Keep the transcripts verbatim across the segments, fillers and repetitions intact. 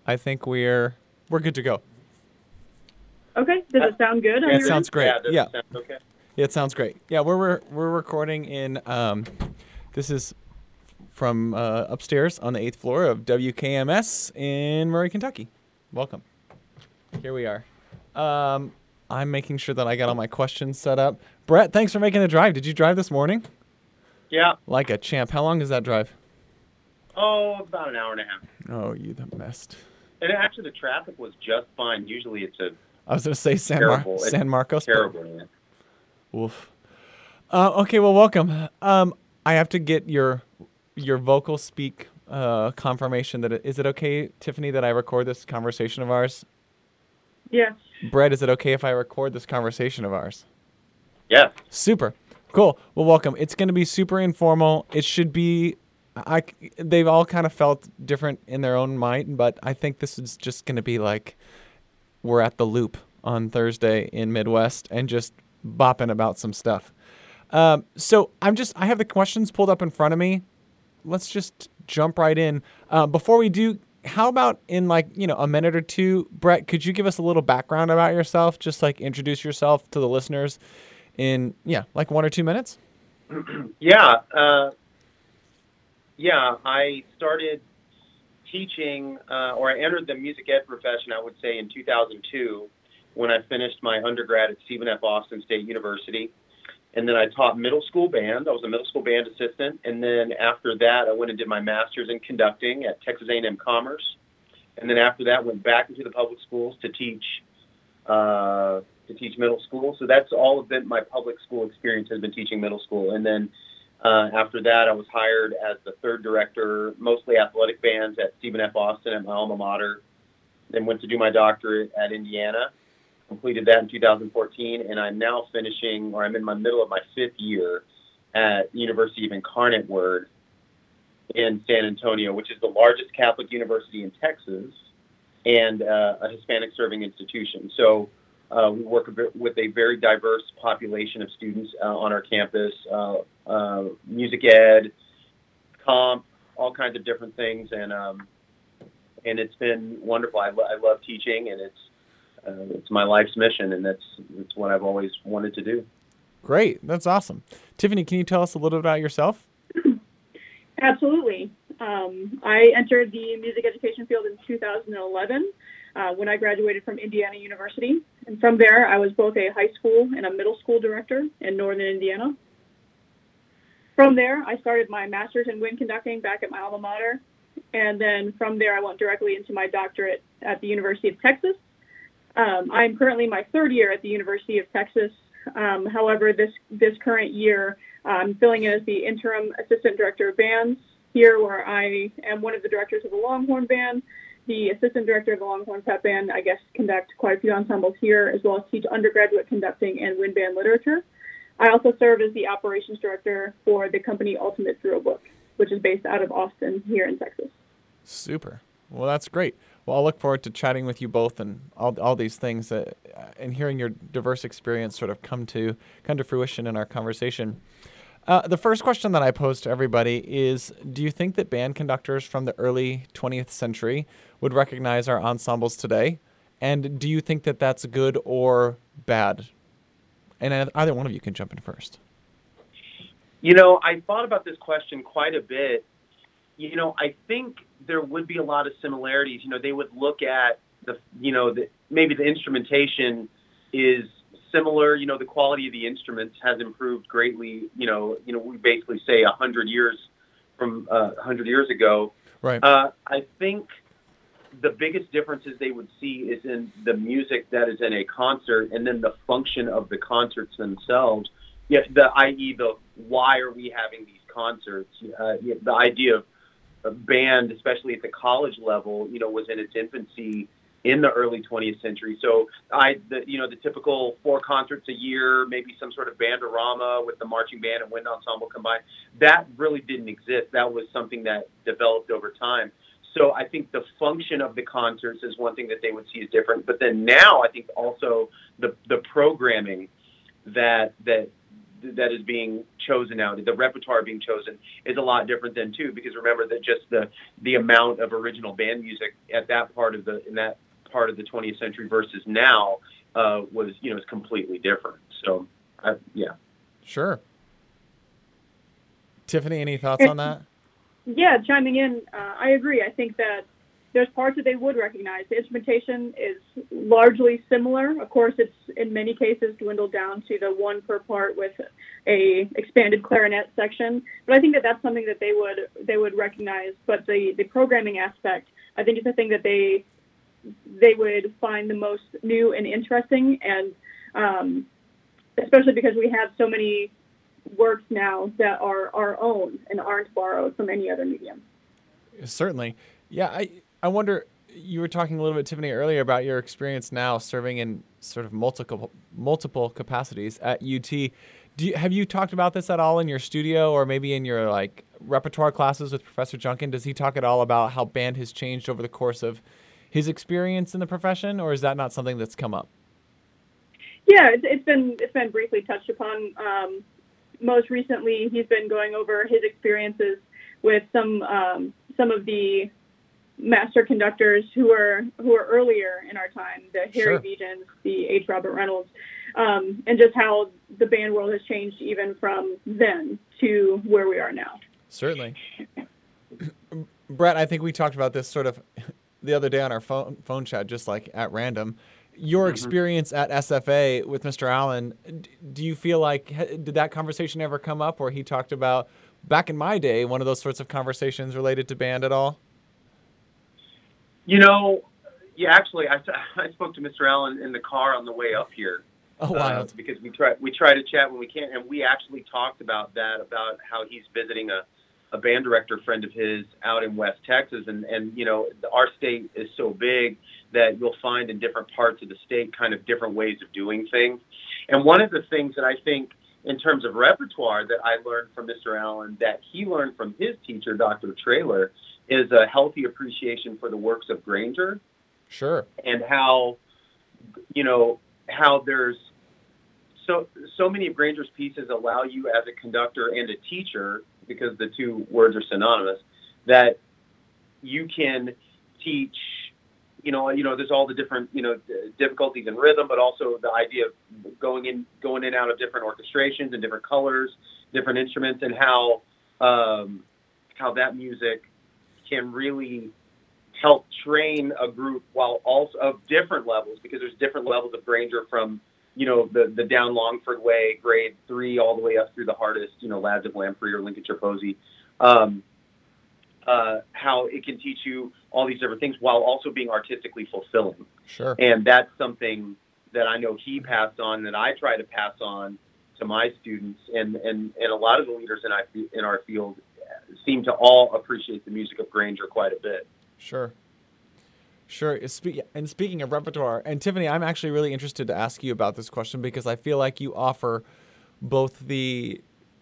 I think we're we're good to go. Okay. Does Uh, it sound good on It your Great. end? sounds great. Yeah, does Yeah, it sound okay? yeah, it sounds great. Yeah, we're we're, we're recording in. Um, this is from uh, upstairs on the eighth floor of W K M S in Murray, Kentucky. Welcome. Here we are. Um, I'm making sure that I got all my questions set up. Brett, thanks for making the drive. Did you drive this morning? Yeah. Like a champ. How long is that drive? Oh, about an hour and a half. Oh, you the best. And actually, the traffic was just fine. Usually, it's a I was gonna say San Mar- terrible, San Marcos. but- terrible. Man. Oof. Uh, okay, well, welcome. Um, I have to get your your vocal speak uh, confirmation that it, is it okay, Tiffany, that I record this conversation of ours? Yes. Brett, is it okay if I record this conversation of ours? Yes. Super. Cool. Well, welcome. It's going to be super informal. It should be. I. They've all kind of felt different in their own mind, but I think this is just going to be like we're at the Loop on Thursday in Midwest and just bopping about some stuff. Um, so I'm just. I have the questions pulled up in front of me. Let's just jump right in. Uh, before we do, how about in like you know a minute or two, Brett? Could you give us a little background about yourself? Just like introduce yourself to the listeners in yeah, like one or two minutes. Yeah. Uh, yeah. I started teaching, uh, or I entered the music ed profession, I would say, in two thousand two when I finished my undergrad at Stephen F. Austin State University. And then I taught middle school band. I was a middle school band assistant. And then after that, I went and did my master's in conducting at Texas A and M Commerce. And then after that, went back into the public schools to teach uh, to teach middle school. So that's all of it. My public school experience has been teaching middle school. And then uh, after that, I was hired as the third director, mostly athletic bands at Stephen F. Austin at my alma mater. Then went to do my doctorate at Indiana. Completed that in two thousand fourteen, and I'm now finishing, or I'm in my middle of my fifth year at University of Incarnate Word in San Antonio, which is the largest Catholic university in Texas and uh, a Hispanic serving institution. So uh, we work a bit with a very diverse population of students uh, on our campus, uh, uh, music ed, comp, all kinds of different things, and um, and it's been wonderful. I, lo- I love teaching, and it's Uh, it's my life's mission, and that's that's what I've always wanted to do. Great. That's awesome. Tiffany, can you tell us a little bit about yourself? Absolutely. Um, I entered the music education field in two thousand eleven uh, when I graduated from Indiana University. And from there, I was both a high school and a middle school director in northern Indiana. From there, I started my master's in wind conducting back at my alma mater. And then from there, I went directly into my doctorate at the University of Texas. Um, I'm currently my third year at the University of Texas. Um, however, this this current year, I'm filling in as the interim assistant director of bands here, where I am one of the directors of the Longhorn Band, the assistant director of the Longhorn Pep Band. I guess conduct quite a few ensembles here, as well as teach undergraduate conducting and wind band literature. I also serve as the operations director for the company Ultimate Thrill Book, which is based out of Austin here in Texas. Super. Well, that's great. Well, I'll look forward to chatting with you both and all, all these things uh, and hearing your diverse experience sort of come to come to fruition in our conversation. Uh, the first question that I pose to everybody is, do you think that band conductors from the early twentieth century would recognize our ensembles today? And do you think that that's good or bad? And either one of you can jump in first. You know, I thought about this question quite a bit. You know, I think there would be a lot of similarities. You know, they would look at the, you know, the, maybe the instrumentation is similar. You know, the quality of the instruments has improved greatly. You know, you know, we basically say a hundred years from uh, a hundred years ago. Right. Uh, I think the biggest differences they would see is in the music that is in a concert, and then the function of the concerts themselves. Yeah, the that is the why are we having these concerts? Uh, the idea of a band, especially at the college level, you know, was in its infancy in the early twentieth century. So I, the, you know, the typical four concerts a year, maybe some sort of bandorama with the marching band and wind ensemble combined, that really didn't exist. That was something that developed over time. So I think the function of the concerts is one thing that they would see as different. But then now I think also the the programming that that that is being chosen now, the repertoire being chosen is a lot different then too, because remember that just the the amount of original band music at that part of the in that part of the twentieth century versus now uh, was you know is completely different. So uh, yeah, sure. Tiffany, any thoughts on that? Yeah, chiming in, uh, I agree. I think that there's parts that they would recognize. The instrumentation is largely similar. Of course, it's in many cases dwindled down to the one per part with a expanded clarinet section. But I think that that's something that they would they would recognize. But the, the programming aspect, I think, is the thing that they they would find the most new and interesting, and um, especially because we have so many works now that are our own and aren't borrowed from any other medium. Certainly. Yeah, I. I wonder, you were talking a little bit, Tiffany, earlier about your experience now serving in sort of multiple multiple capacities at U T. Do you, have you talked about this at all in your studio or maybe in your like repertoire classes with Professor Junkin? Does he talk at all about how band has changed over the course of his experience in the profession, or is that not something that's come up? Yeah, it's, it's been it's been briefly touched upon. Um, most recently, he's been going over his experiences with some um, some of the master conductors who are who are earlier in our time, the Harry Sure. Vigins, the H. Robert Reynolds, um, and just how the band world has changed even from then to where we are now. Certainly. Brett, I think we talked about this sort of the other day on our phone phone chat, just like at random. Your Mhm. experience at S F A with Mister Allen, d- do you feel like, did that conversation ever come up where he talked about, back in my day, one of those sorts of conversations related to band at all? You know, yeah, actually, I, I spoke to Mister Allen in the car on the way up here. Oh, wow. Uh, because we try we try to chat when we can, and we actually talked about that, about how he's visiting a, a band director friend of his out in West Texas, and, and you know, our state is so big that you'll find in different parts of the state kind of different ways of doing things. And one of the things that I think in terms of repertoire that I learned from Mister Allen that he learned from his teacher, Doctor Traylor, is a healthy appreciation for the works of Granger. Sure. And how, you know, how there's so so many of Granger's pieces allow you as a conductor and a teacher, because the two words are synonymous, that you can teach, you know, you know, there's all the different, you know, difficulties in rhythm, but also the idea of going in, going in and out of different orchestrations and different colors, different instruments, and how, um, how that music can really help train a group while also of different levels, because there's different levels of Granger from, you know, the, the down Longford Way, grade three, all the way up through the hardest, you know, Lads of Lamprey or Lincolnshire Posy. Um, uh, how it can teach you all these different things while also being artistically fulfilling. Sure. And that's something that I know he passed on, that I try to pass on to my students. And, and, and a lot of the leaders in, I, in our field seem to all appreciate the music of Granger quite a bit. Sure. Sure. And speaking of repertoire, and Tiffany, I'm actually really interested to ask you about this question, because I feel like you offer both the,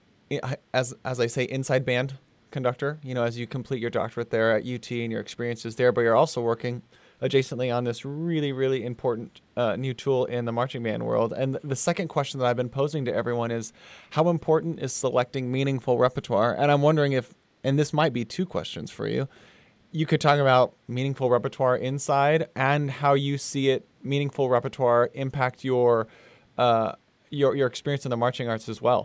as as I say, inside band conductor, you know, as you complete your doctorate there at U T and your experiences there, but you're also working adjacently on this really, really important uh, new tool in the marching band world. And the second question that I've been posing to everyone is, how important is selecting meaningful repertoire? And I'm wondering if, and this might be two questions for you, you could talk about meaningful repertoire inside and how you see it, meaningful repertoire, impact your uh, your your experience in the marching arts as well.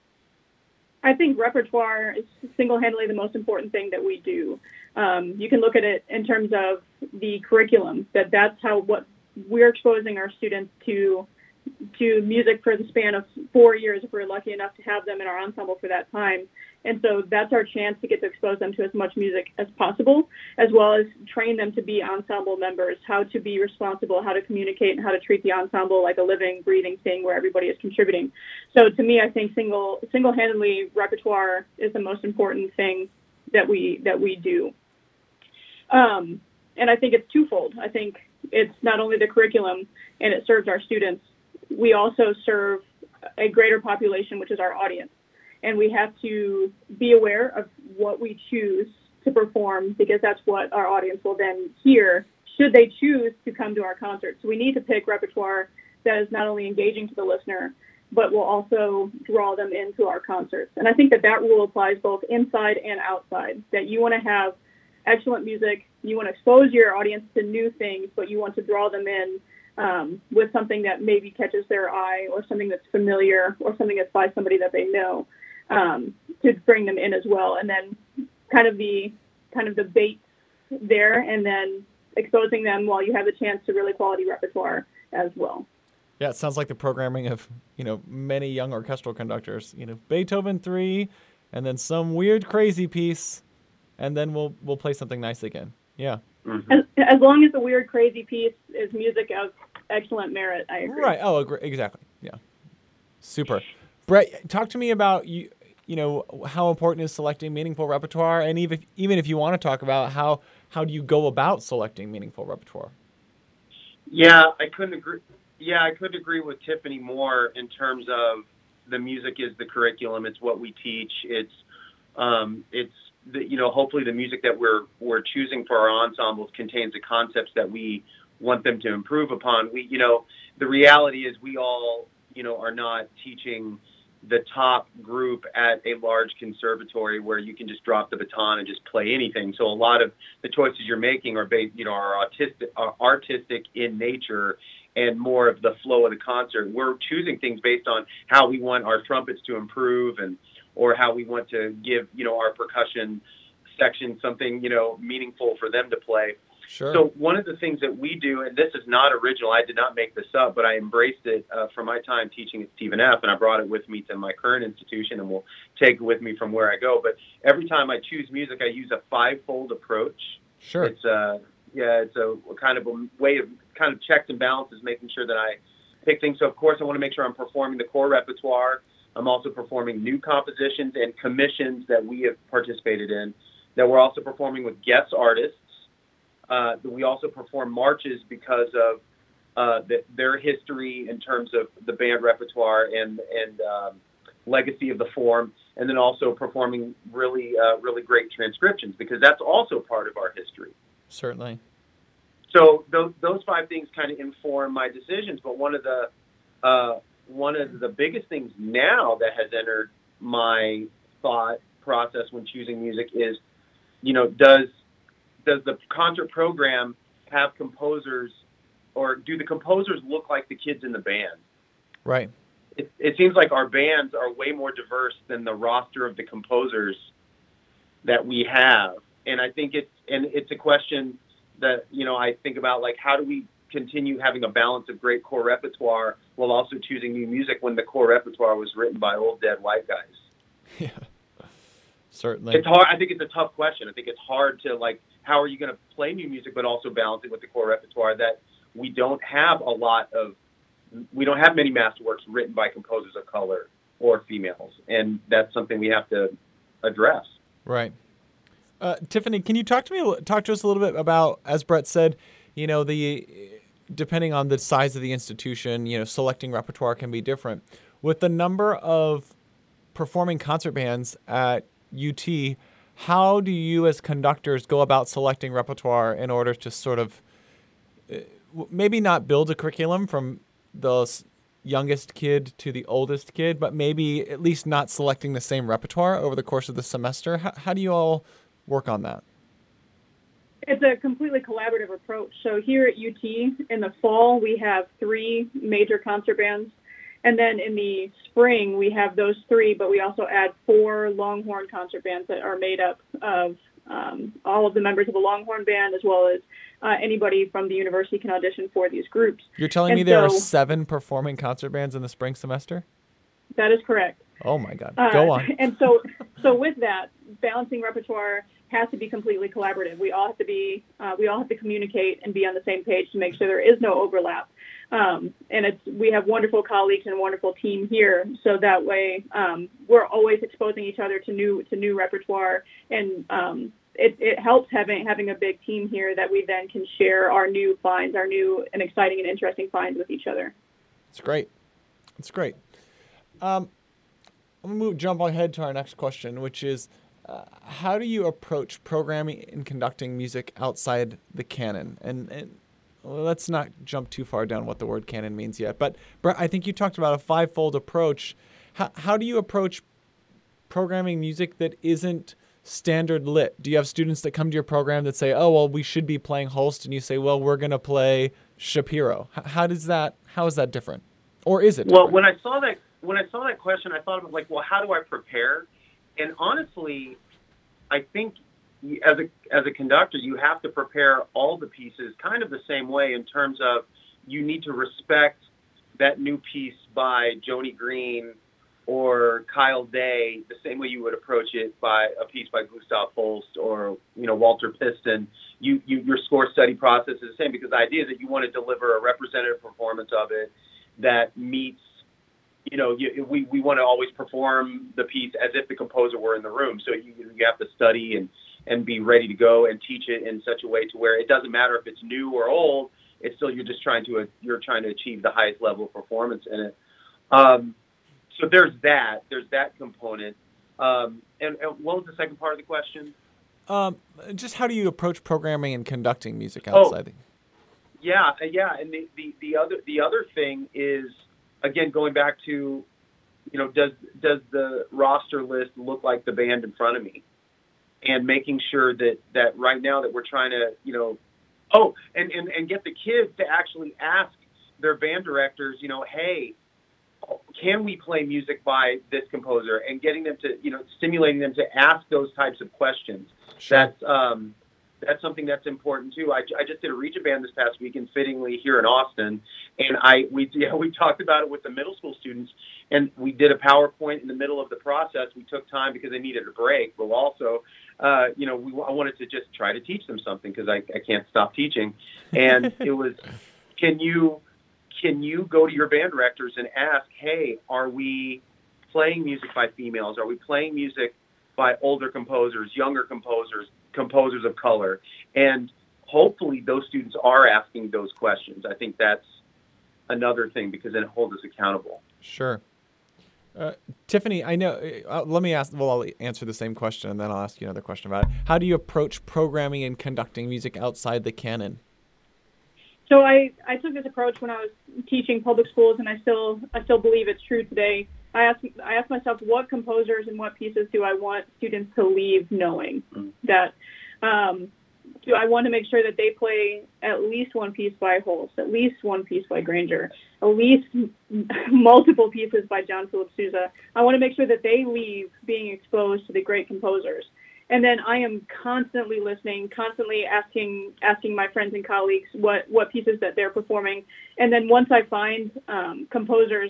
I think repertoire is single-handedly the most important thing that we do. Um, you can look at it in terms of the curriculum, that that's how what we're exposing our students to to music for the span of four years if we're lucky enough to have them in our ensemble for that time. And so that's our chance to get to expose them to as much music as possible, as well as train them to be ensemble members, how to be responsible, how to communicate, and how to treat the ensemble like a living, breathing thing where everybody is contributing. So to me, I think single, single-handedly repertoire is the most important thing that we that we do. Um, and I think it's twofold. I think it's not only the curriculum and it serves our students, we also serve a greater population, which is our audience. And we have to be aware of what we choose to perform, because that's what our audience will then hear should they choose to come to our concert. So we need to pick repertoire that is not only engaging to the listener, but will also draw them into our concerts. And I think that that rule applies both inside and outside, that you want to have excellent music, you want to expose your audience to new things, but you want to draw them in um, with something that maybe catches their eye or something that's familiar or something that's by somebody that they know, um, to bring them in as well. And then kind of the kind of the bait there, and then exposing them while you have the chance to really quality repertoire as well. Yeah, it sounds like the programming of, you know, many young orchestral conductors. You know, Beethoven three, and then some weird crazy piece, and then we'll we'll play something nice again. Yeah. Mm-hmm. As, as long as the weird crazy piece is music of excellent merit, I agree. Right. Oh, agree. Exactly. Yeah. Super. Brett, talk to me about you. You know, how important is selecting meaningful repertoire, and even even if you want to talk about how how do you go about selecting meaningful repertoire? Yeah, I couldn't agree. Yeah, I couldn't agree with Tiffany more in terms of the music is the curriculum. It's what we teach. It's um, it's the, you know, hopefully the music that we're we're choosing for our ensembles contains the concepts that we want them to improve upon. We, you know, the reality is we all, you know, are not teaching the top group at a large conservatory where you can just drop the baton and just play anything. So a lot of the choices you're making are based, you know, are artistic, are artistic in nature and more of the flow of the concert. We're choosing things based on how we want our trumpets to improve and, or how we want to give, you know, our percussion section something, you know, meaningful for them to play. Sure. So one of the things that we do, and this is not original, I did not make this up, but I embraced it uh, from my time teaching at Stephen F., and I brought it with me to my current institution, and will take it with me from where I go. But every time I choose music, I use a five-fold approach. Sure. It's a, yeah, it's a kind of a way of kind of checks and balances, making sure that I pick things. So, of course, I want to make sure I'm performing the core repertoire. I'm also performing new compositions and commissions that we have participated in, that we're also performing with guest artists. Uh, we also perform marches because of uh, the, their history in terms of the band repertoire and and um, legacy of the form, and then also performing really uh, really great transcriptions because that's also part of our history. Certainly. So those those five things kind of inform my decisions. But one of the uh, one of the biggest things now that has entered my thought process when choosing music is, you know, does Does the concert program have composers, or do the composers look like the kids in the band? Right. It, it seems like our bands are way more diverse than the roster of the composers that we have. And I think it's, and it's a question that, you know, I think about, like, how do we continue having a balance of great core repertoire while also choosing new music when the core repertoire was written by old dead white guys? Yeah. Certainly. It's hard. I think it's a tough question. I think it's hard to, like, how are you going to play new music but also balance it with the core repertoire that we don't have a lot of, we don't have many masterworks written by composers of color or females, and that's something we have to address. Right. Uh, Tiffany, can you talk to me, talk to us a little bit about, as Brett said, you know, the, depending on the size of the institution, you know, selecting repertoire can be different. With the number of performing concert bands at U T, how do you as conductors go about selecting repertoire in order to sort of uh, maybe not build a curriculum from the youngest kid to the oldest kid, but maybe at least not selecting the same repertoire over the course of the semester? How, how do you all work on that? It's a completely collaborative approach. So here at U T in the fall, we have three major concert bands. And then in the spring, we have those three, but we also add four Longhorn concert bands that are made up of um, all of the members of a Longhorn band, as well as uh, anybody from the university can audition for these groups. You're telling and me there so, are seven performing concert bands in the spring semester? That is correct. Oh, my God. Uh, Go on. And so, so with that, balancing repertoire has to be completely collaborative. We all have to be, uh, we all have to communicate and be on the same page to make sure there is no overlap. Um, and it's, we have wonderful colleagues and a wonderful team here. So that way, um, we're always exposing each other to new, to new repertoire. And, um, it, it helps having, having a big team here that we then can share our new finds, our new and exciting and interesting finds with each other. It's great. It's great. Um, I'm going to move, jump ahead to our next question, which is, uh, how do you approach programming and conducting music outside the canon? And, and let's not jump too far down what the word canon means yet. But Brett, I think you talked about a five-fold approach. How, how do you approach programming music that isn't standard lit? Do you have students that come to your program that say, oh, well, we should be playing Holst, and you say, well, we're going to play Shapiro? H- how does that, how is that different? Or is it different? Well, when I saw that, when I saw that question, I thought of it like, well, how do I prepare? And honestly, I think as a as a conductor, you have to prepare all the pieces kind of the same way in terms of you need to respect that new piece by Joni Green or Kyle Day the same way you would approach it by a piece by Gustav Holst or, you know, Walter Piston. You, you your score study process is the same, because the idea is that you want to deliver a representative performance of it that meets, you know, you, we, we want to always perform the piece as if the composer were in the room. So you, you have to study and, and be ready to go and teach it in such a way to where it doesn't matter if it's new or old. It's still, you're just trying to, you're trying to achieve the highest level of performance in it. Um, so there's that, there's that component. Um, and, and what was the second part of the question? Um, just how do you approach programming and conducting music outside? Oh, yeah, yeah. And the, the, the other, the other thing is, again, going back to, you know, does, does the roster list look like the band in front of me? And making sure that, that right now that we're trying to, you know, oh, and, and, and get the kids to actually ask their band directors, you know, hey, can we play music by this composer? And getting them to, you know, stimulating them to ask those types of questions. Sure. That's, um, that's something that's important too. I, I just did a region band this past weekend, fittingly here in Austin, and I we yeah we talked about it with the middle school students, and we did a PowerPoint in the middle of the process. We took time because they needed a break, but also, uh, you know, we I wanted to just try to teach them something because I, I can't stop teaching, and it was, can you can you go to your band directors and ask, hey, are we playing music by females? Are we playing music by older composers, younger composers, composers of color? And hopefully those students are asking those questions. I think that's another thing, because then it holds us accountable. Sure. Uh, Tiffany, I know, uh, let me ask, well, I'll answer the same question and then I'll ask you another question about it. How do you approach programming and conducting music outside the canon? So I, I took this approach when I was teaching public schools, and I still I still believe it's true today. I asked I asked myself, what composers and what pieces do I want students to leave knowing? Mm. That um, do I want to make sure that they play at least one piece by Holst, at least one piece by Granger, at least multiple pieces by John Philip Sousa. I want to make sure that they leave being exposed to the great composers. And then I am constantly listening, constantly asking asking my friends and colleagues what, what pieces that they're performing. And then once I find um, composers,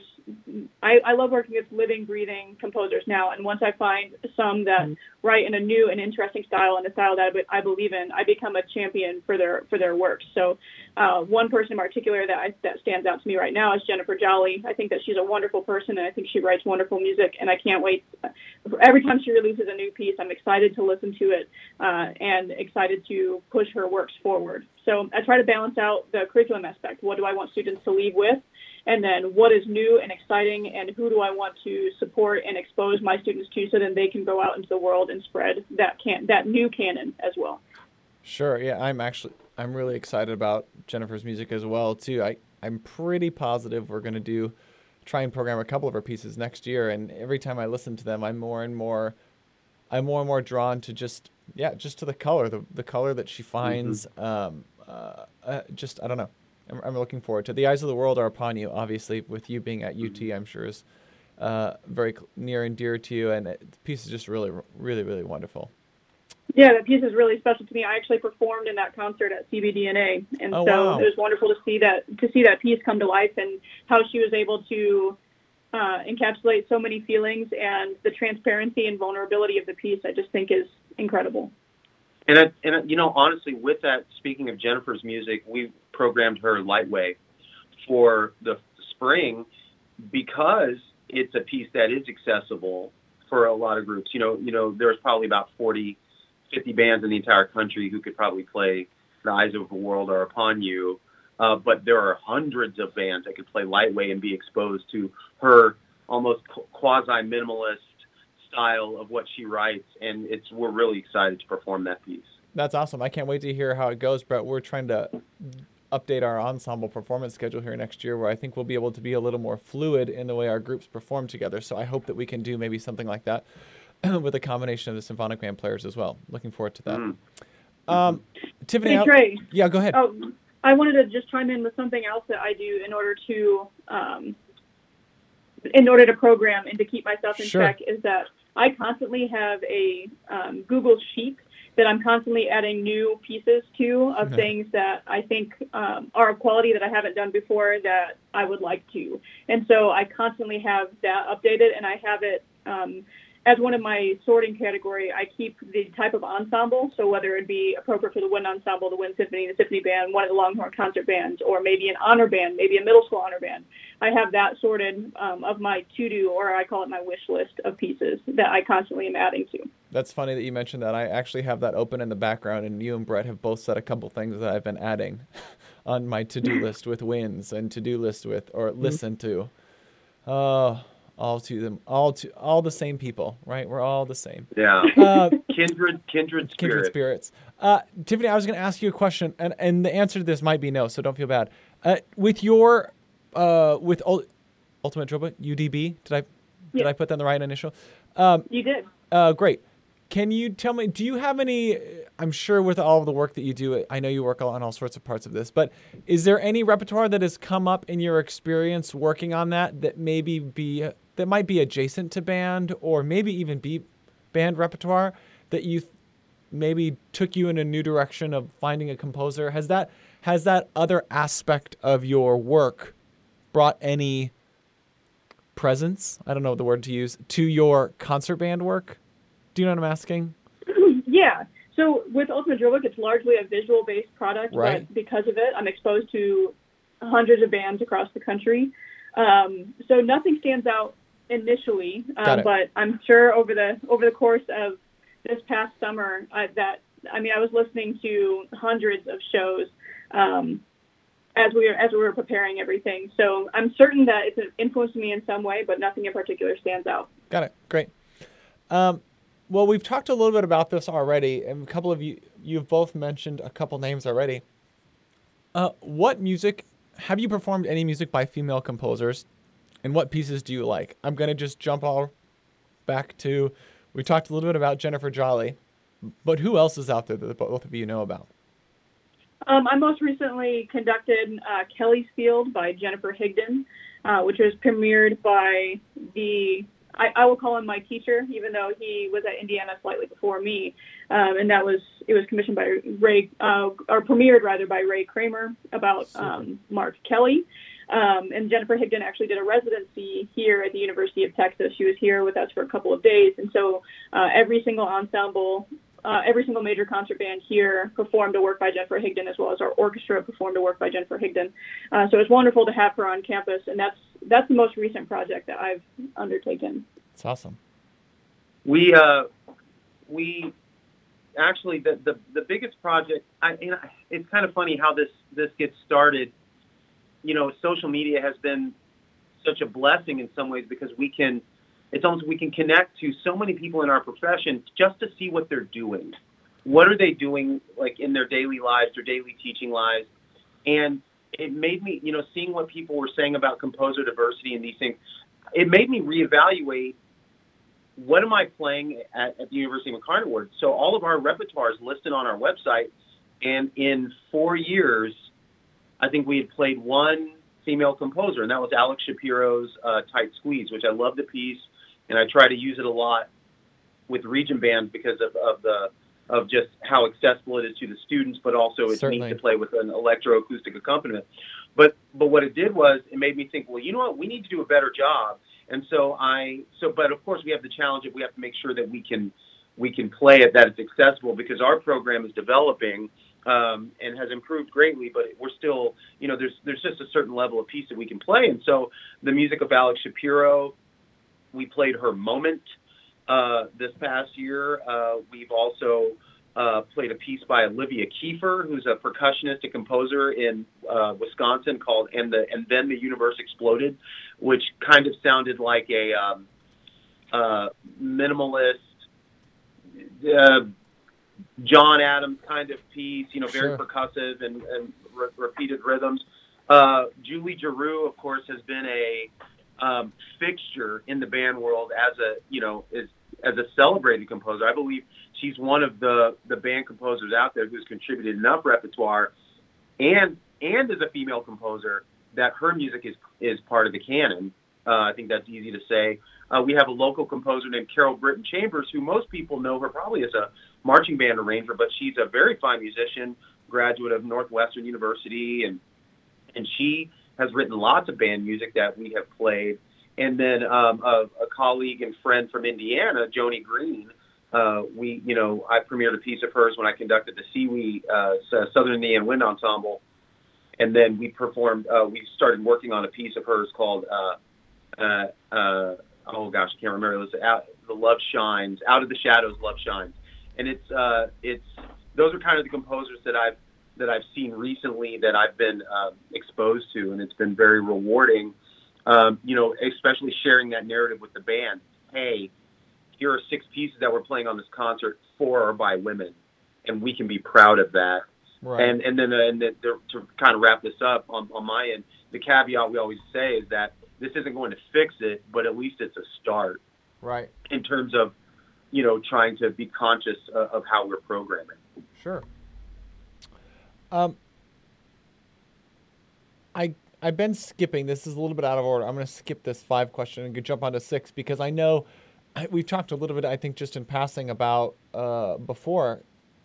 I, I love working with living, breathing composers now. And once I find some that mm-hmm. write in a new and interesting style, and a style that I believe in, I become a champion for their for their works. So uh, one person in particular that I, that stands out to me right now is Jennifer Jolly. I think that she's a wonderful person, and I think she writes wonderful music. And I can't wait. Every time she releases a new piece, I'm excited to listen to it uh, and excited to push her works forward. So I try to balance out the curriculum aspect. What do I want students to leave with? And then what is new and exciting, and who do I want to support and expose my students to, so then they can go out into the world and spread that can that new canon as well. Sure. Yeah, I'm actually I'm really excited about Jennifer's music as well too. I I'm pretty positive we're going to do try and program a couple of her pieces next year, and every time I listen to them, I'm more and more I'm more and more drawn to just yeah just to the color, the the color that she finds. Mm-hmm. Um, uh, uh, just I don't know. I'm, I'm looking forward to it. The eyes of the world are upon you, obviously, with you being at U T, I'm sure is uh, very near and dear to you, and it, the piece is just really, really, really wonderful. Yeah, that piece is really special to me. I actually performed in that concert at C B D N A, and oh, so wow. it was wonderful to see that to see that piece come to life, and how she was able to uh, encapsulate so many feelings, and the transparency and vulnerability of the piece, I just think is incredible. And, I, and you know, honestly, with that, speaking of Jennifer's music, we programmed her Lightway for the spring because it's a piece that is accessible for a lot of groups. You know, you know, there's probably about forty, fifty bands in the entire country who could probably play The Eyes of the World Are Upon You. Uh, but there are hundreds of bands that could play Lightway and be exposed to her almost quasi-minimalist style of what she writes, and it's we're really excited to perform that piece. That's awesome. I can't wait to hear how it goes, Brett. We're trying to update our ensemble performance schedule here next year, where I think we'll be able to be a little more fluid in the way our groups perform together. So I hope that we can do maybe something like that with a combination of the symphonic band players as well. Looking forward to that. Mm. Um, Tiffany, Hey, Trey. yeah, go ahead. Oh, I wanted to just chime in with something else that I do in order to um, in order to program and to keep myself in Sure. check is that I constantly have a um, Google Sheet that I'm constantly adding new pieces to of Mhm. things that I think um, are of quality that I haven't done before that I would like to. And so I constantly have that updated, and I have it um, as one of my sorting category. I keep the type of ensemble, so whether it be appropriate for the wind ensemble, the wind symphony, the symphony band, one of the Longhorn concert bands, or maybe an honor band, maybe a middle school honor band. I have that sorted um, of my to-do, or I call it my wish list of pieces that I constantly am adding to. That's funny that you mentioned that. I actually have that open in the background, and you and Brett have both said a couple things that I've been adding on my to-do list with wins and to-do list with, or listen to. Oh, all to them, all to all the same people, right? We're all the same. Yeah. Uh, Kindred, kindred spirit. kindred spirits. Uh, Tiffany, I was going to ask you a question, and, and the answer to this might be no, so don't feel bad. Uh, with your, uh, with Ul- Ultimate Drillbook, U D B, did I, did Yeah. I put that in the right initial? Um, You did. uh, great. Can you tell me, do you have any, I'm sure with all of the work that you do, I know you work on all sorts of parts of this, but is there any repertoire that has come up in your experience working on that that maybe be, that might be adjacent to band or maybe even be band repertoire that you th- maybe took you in a new direction of finding a composer? Has that, has that other aspect of your work brought any presence, I don't know the word to use, to your concert band work? Do you know what I'm asking? Yeah. So with Ultimate Drillbook, it's largely a visual-based product, Right. but because of it, I'm exposed to hundreds of bands across the country. Um, so nothing stands out initially, Got um, it. but I'm sure over the over the course of this past summer, uh, that I mean, I was listening to hundreds of shows um, as we were as we were preparing everything. So I'm certain that it's influenced me in some way, but nothing in particular stands out. Got it. Great. Um, well, we've talked a little bit about this already, and a couple of you, you've both mentioned a couple names already. Uh, what music, have you performed any music by female composers, and what pieces do you like? I'm going to just jump all back to, we talked a little bit about Jennifer Jolly, but who else is out there that both of you know about? Um, I most recently conducted uh, Kelly's Field by Jennifer Higdon, uh, which was premiered by the, I, I will call him my teacher, even though he was at Indiana slightly before me. Um, and that was, it was commissioned by Ray, uh, or premiered rather by Ray Kramer about um, Mark Kelly. Um, and Jennifer Higdon actually did a residency here at the University of Texas. She was here with us for a couple of days. And so uh, every single ensemble Uh, every single major concert band here performed a work by Jennifer Higdon, as well as our orchestra performed a work by Jennifer Higdon. Uh, so it's wonderful to have her on campus, and that's that's the most recent project that I've undertaken. It's awesome. We uh, we actually the, the the biggest project. I, you know, it's kind of funny how this this gets started. You know, social media has been such a blessing in some ways because we can. It's almost we can connect to so many people in our profession just to see what they're doing. What are they doing, like in their daily lives, their daily teaching lives? And it made me, you know, seeing what people were saying about composer diversity and these things, it made me reevaluate what am I playing at, at the University of Incarnate Word. So all of our repertoire is listed on our website, and in four years, I think we had played one female composer, and that was Alex Shapiro's uh, Tight Squeeze, which I love the piece. And I try to use it a lot with region bands because of, of the of just how accessible it is to the students, but also it's Certainly. neat to play with an electroacoustic accompaniment. But but what it did was it made me think, well, you know what, we need to do a better job. And so I so but of course we have the challenge of we have to make sure that we can we can play it, that it's accessible, because our program is developing um, and has improved greatly, but we're still, you know, there's there's just a certain level of piece that we can play. And so the music of Alex Shapiro, we played her Moment uh, this past year. Uh, we've also uh, played a piece by Olivia Kiefer, who's a percussionist and composer in uh, Wisconsin, called "And the and Then the Universe Exploded," which kind of sounded like a um, uh, minimalist uh, John Adams kind of piece. You know, very Sure. percussive and, and re- repeated rhythms. Uh, Julie Giroux, of course, has been a um, fixture in the band world as a, you know, is, as a celebrated composer. I believe she's one of the, the band composers out there who's contributed enough repertoire and and as a female composer that her music is is part of the canon. Uh, I think that's easy to say. Uh, we have a local composer named Carol Britton Chambers, who most people know her probably as a marching band arranger, but she's a very fine musician, graduate of Northwestern University, and and she has written lots of band music that we have played. And then um, a, a colleague and friend from Indiana, Joni Green, uh, we, you know, I premiered a piece of hers when I conducted the Seawee uh, Southern Indiana Wind Ensemble, and then we performed. Uh, we started working on a piece of hers called. Uh, uh, uh, oh gosh, I can't remember. It was out, the Love Shines, Out of the Shadows, Love Shines, and it's uh, it's those are kind of the composers that I've that I've seen recently that I've been uh, exposed to, and it's been very rewarding. Um, you know, especially sharing that narrative with the band. Hey, here are six pieces that we're playing on this concert. Four are by women, and we can be proud of that. Right. And and then uh, and then to, to kind of wrap this up on, on my end, the caveat we always say is that this isn't going to fix it, but at least it's a start. Right. In terms of, you know, trying to be conscious of, of how we're programming. Sure. Um, I I've been skipping. This is a little bit out of order. I'm going to skip this five question and jump onto six because I know we've talked a little bit. I think just in passing about uh, before.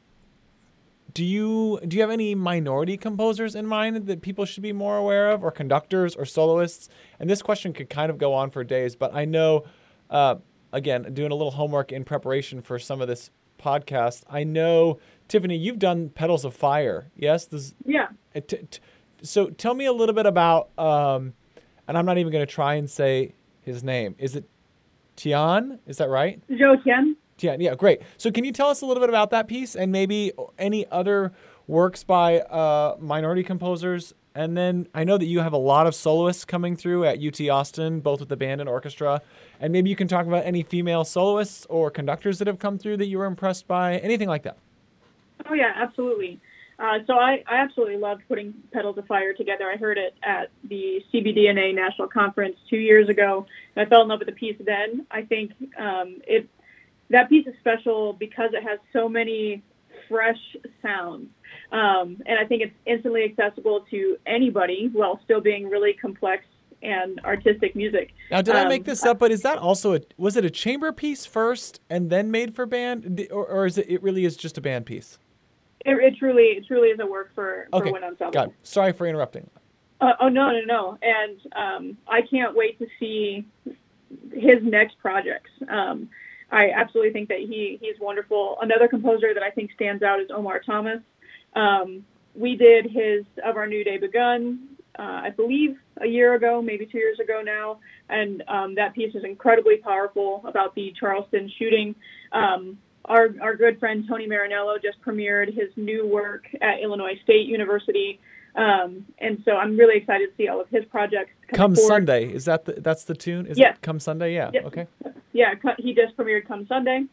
Do you do you have any minority composers in mind that people should be more aware of, or conductors or soloists? And this question could kind of go on for days, but I know, uh, again, doing a little homework in preparation for some of this podcast, I know, Tiffany, you've done Petals of Fire, yes? This, Yeah. uh, t- t- so tell me a little bit about, um, and I'm not even going to try and say his name. Is it Tian? Is that right? Zhou Tian. Yeah, yeah, great. So can you tell us a little bit about that piece and maybe any other works by uh, minority composers? And then I know that you have a lot of soloists coming through at U T Austin, both with the band and orchestra. And maybe you can talk about any female soloists or conductors that have come through that you were impressed by, anything like that. Oh, yeah, absolutely. Uh, so I, I absolutely loved putting Petals of Fire together. I heard it at the C B D N A National Conference two years ago, and I fell in love with the piece then. I think um, it that piece is special because it has so many fresh sounds. Um, and I think it's instantly accessible to anybody while still being really complex and artistic music. Now, did um, I make this up? But is that also, a, was it a chamber piece first and then made for band? Or, or is it, it really is just a band piece? It, it truly it truly is a work for, for okay. wind ensemble. Got it. Sorry for interrupting. Uh, oh, no, no, no. And um, I can't wait to see his next projects. Um, I absolutely think that he he's wonderful. Another composer that I think stands out is Omar Thomas. Um, we did his Of Our New Day Begun, uh, I believe, a year ago, maybe two years ago now, and um, that piece is incredibly powerful about the Charleston shooting. Um, our our good friend Tony Marinello just premiered his new work at Illinois State University, um, and so I'm really excited to see all of his projects Come forward. Sunday, is that the, that's the tune? Is Yes. it Come Sunday? Yeah. Yes. Okay. Yeah, he just premiered Come Sunday,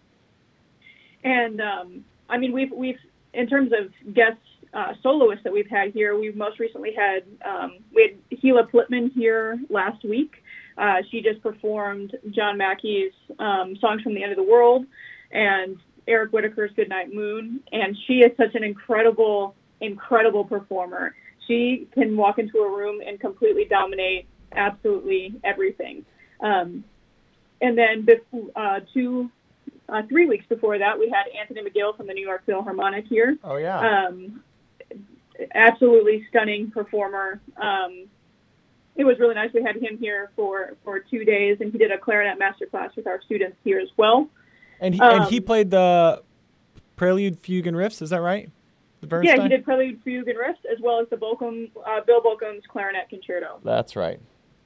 and um, I mean we've we've in terms of guest uh, soloists that we've had here, we've most recently had um, we had Gila Plitman here last week. Uh, she just performed John Mackey's um, Songs from the End of the World and Eric Whitaker's Goodnight Moon, and she is such an incredible, incredible performer. She can walk into a room and completely dominate absolutely everything. Um, And then uh, two, uh, three weeks before that, we had Anthony McGill from the New York Philharmonic here. Oh, yeah. Um, absolutely stunning performer. Um, it was really nice. We had him here for, for two days, and he did a clarinet masterclass with our students here as well. And he, um, and he played the Prelude, Fugue, and Riffs, is that right? The Bernstein? Yeah, he did Prelude, Fugue, and Riffs, as well as the Bolcom, uh, Bill Bolcom's Clarinet Concerto. That's right.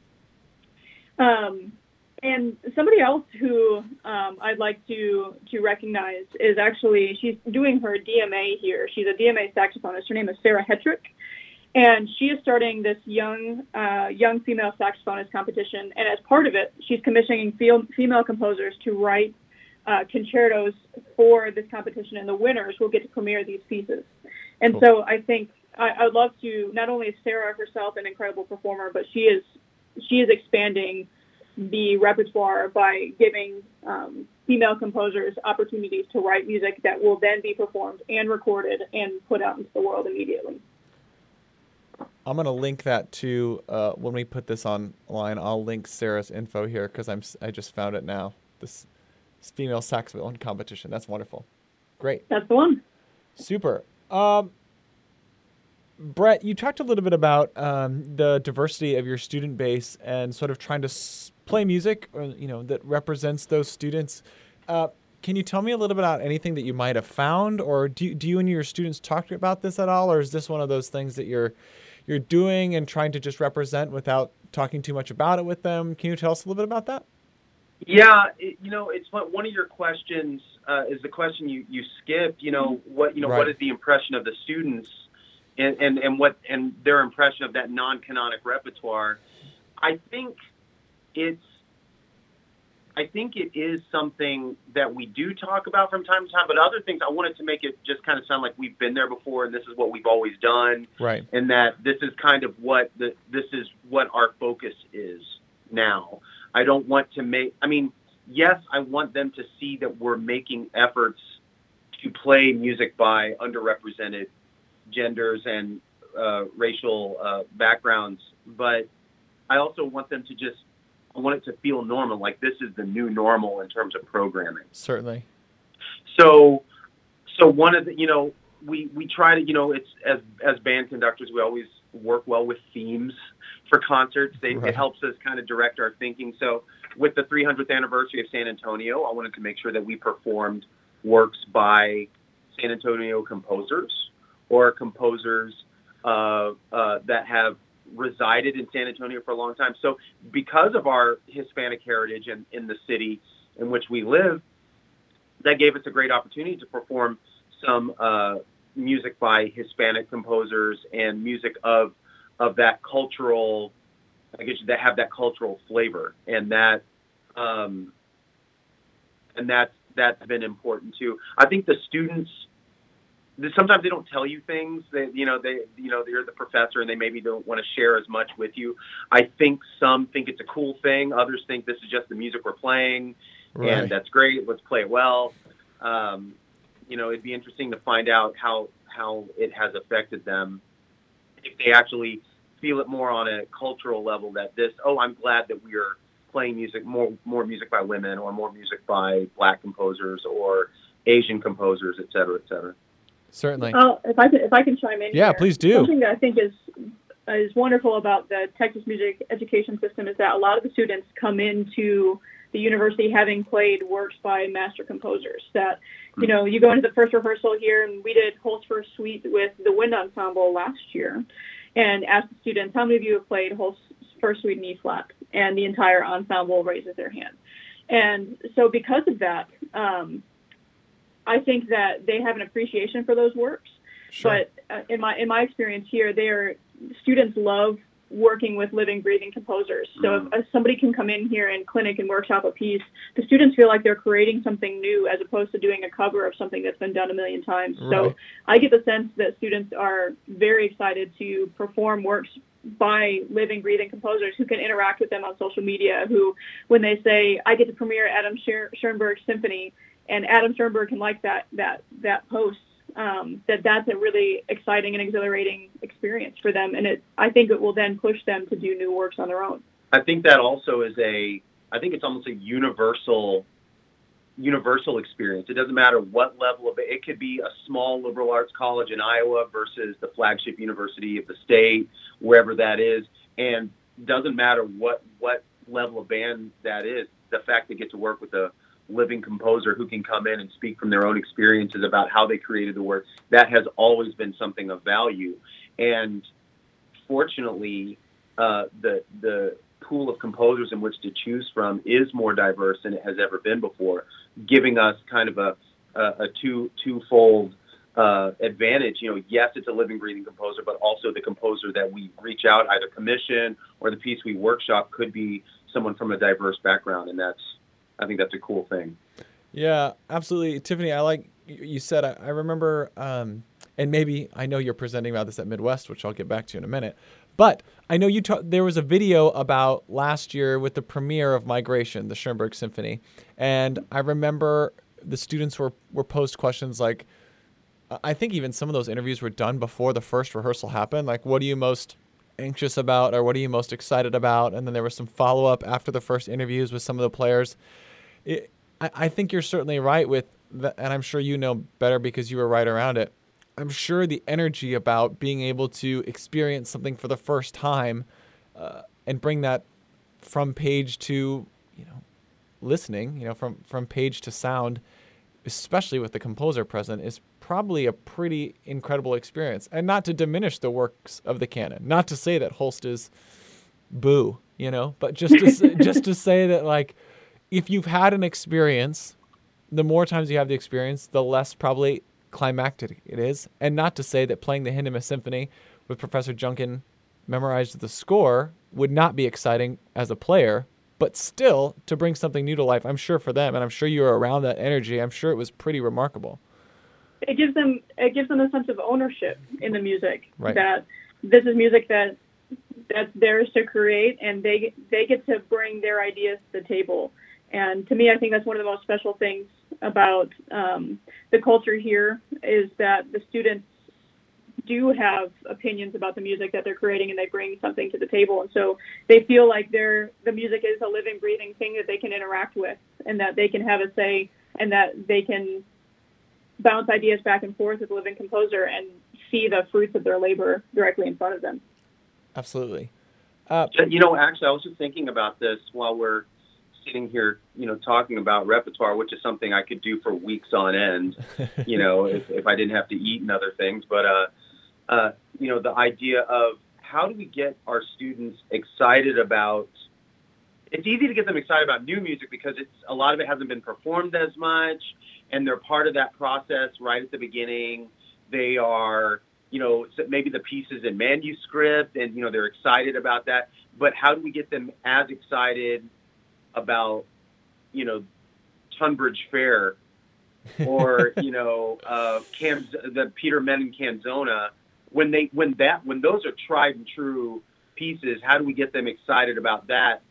Um, And somebody else who um, I'd like to to recognize is actually, she's doing her D M A here. She's a D M A saxophonist. Her name is Sarah Hetrick, and she is starting this young uh, young female saxophonist competition. And as part of it, she's commissioning fe- female composers to write uh, concertos for this competition, and the winners will get to premiere these pieces. And Cool. so I think I, I would love to. Not only is Sarah herself an incredible performer, but she is she is expanding the repertoire by giving um, female composers opportunities to write music that will then be performed and recorded and put out into the world immediately. I'm gonna link that to uh, when we put this online. I'll link Sarah's info here because I'm s- I just found it now. This, this female saxophone competition. That's wonderful. Great. That's the one. Super. Um, Brett, you talked a little bit about um, the diversity of your student base and sort of trying to s- play music, or, you know, that represents those students. Uh, can you tell me a little bit about anything that you might have found, or do you, do you and your students talk about this at all, or is this one of those things that you're you're doing and trying to just represent without talking too much about it with them? Can you tell us a little bit about that? Yeah, it, you know, it's one one of your questions uh, is the question you, you skipped. You know, what you know, Right. what is the impression of the students, and, and, and what and their impression of that non-canonic repertoire? I think it's I think it is something that we do talk about from time to time, but other things I wanted to make it just kind of sound like we've been there before and this is what we've always done. Right. And that this is kind of what the, this is what our focus is now. I don't want to make, I mean, yes, I want them to see that we're making efforts to play music by underrepresented genders and uh, racial uh, backgrounds, but I also want them to just, I want it to feel normal, like this is the new normal in terms of programming. Certainly. So, so one of the, you know, we, we try to, you know, it's as, as band conductors, we always work well with themes for concerts. They, Right. It helps us kind of direct our thinking. So with the three hundredth anniversary of San Antonio, I wanted to make sure that we performed works by San Antonio composers or composers uh, uh, that have resided in San Antonio for a long time. So because of our Hispanic heritage and in the city in which we live, that gave us a great opportunity to perform some uh, music by Hispanic composers and music of of that cultural, I guess that have that cultural flavor, and that um, and that's that's been important too. I think the students, sometimes they don't tell you things. They, you know, they, you know, they're the professor and they maybe don't want to share as much with you. I think some think it's a cool thing. Others think this is just the music we're playing, Right. and that's great. Let's play it well. Um, you know, it'd be interesting to find out how how it has affected them, if they actually feel it more on a cultural level. That this, oh, I'm glad that we are playing music, more more music by women, or more music by Black composers or Asian composers, et cetera, et cetera. Certainly. Well, if I can, if I can chime in Yeah, here, please do. Something that I think is is wonderful about the Texas music education system is that a lot of the students come into the university having played works by master composers. That, you know, you go into the first rehearsal here, and we did Holst's First Suite with the Wind Ensemble last year, and asked the students, how many of you have played Holst's First Suite in E flat? And the entire ensemble raises their hand. And so because of that, um, I think that they have an appreciation for those works. Sure. But uh, in my in my experience here, they're students love working with living, breathing composers. So Mm. if, if somebody can come in here and clinic and workshop a piece, the students feel like they're creating something new as opposed to doing a cover of something that's been done a million times. Right. So I get the sense that students are very excited to perform works by living, breathing composers who can interact with them on social media, who, when they say, I get to premiere Adam Scher- Schoenberg's symphony, and Adam Schoenberg can like that that that post, um, that that's a really exciting and exhilarating experience for them. And it, I think it will then push them to do new works on their own. I think that also is a, I think it's almost a universal, universal experience. It doesn't matter what level of it. It could be a small liberal arts college in Iowa versus the flagship university of the state, wherever that is. And doesn't matter what, what level of band that is. The fact they get to work with a living composer who can come in and speak from their own experiences about how they created the work, that has always been something of value. And fortunately, uh, the the pool of composers in which to choose from is more diverse than it has ever been before, giving us kind of a a, a two twofold uh, advantage. You know, yes, it's a living, breathing composer, but also the composer that we reach out, either commission or the piece we workshop, could be someone from a diverse background, and that's, I think that's a cool thing. Yeah, absolutely. Tiffany, I like you said, I, I remember um, and maybe I know you're presenting about this at Midwest, which I'll get back to in a minute. But I know you ta- there was a video about last year with the premiere of Migration, the Schoenberg Symphony, and I remember the students were were posed questions like, I think even some of those interviews were done before the first rehearsal happened. Like, what are you most anxious about, or what are you most excited about? And then there was some follow up after the first interviews with some of the players. It, I, I think you're certainly right with, the, and I'm sure you know better because you were right around it. I'm sure the energy about being able to experience something for the first time uh, and bring that from page to, you know, listening, you know, from, from page to sound, especially with the composer present, is probably a pretty incredible experience. And not to diminish the works of the canon, not to say that Holst is boo, you know, but just to say, just to say that, like, if you've had an experience, the more times you have the experience, the less probably climactic it is. And not to say that playing the Hindemith Symphony with Professor Junkin memorized the score would not be exciting as a player, but still to bring something new to life, I'm sure for them, and I'm sure you were around that energy, I'm sure it was pretty remarkable. It gives them it gives them a sense of ownership in the music, right. That this is music that that's theirs to create, and they they get to bring their ideas to the table. And to me, I think that's one of the most special things about um, the culture here is that the students do have opinions about the music that they're creating, and they bring something to the table. And so they feel like they're, the music is a living, breathing thing that they can interact with, and that they can have a say, and that they can bounce ideas back and forth with a living composer and see the fruits of their labor directly in front of them. Absolutely. Uh, you know, actually, I was just thinking about this while we're sitting here, you know, talking about repertoire, which is something I could do for weeks on end, you know, if, if I didn't have to eat and other things. But, uh, uh, you know, the idea of how do we get our students excited about, it's easy to get them excited about new music because it's a lot of it hasn't been performed as much, and they're part of that process right at the beginning. They are, you know, maybe the pieces in manuscript, and, you know, they're excited about that. But how do we get them as excited about, you know, Tunbridge Fair or, you know, uh, Cam, the Peter Menon Canzona, when they, when that, when those are tried and true pieces, how do we get them excited about that?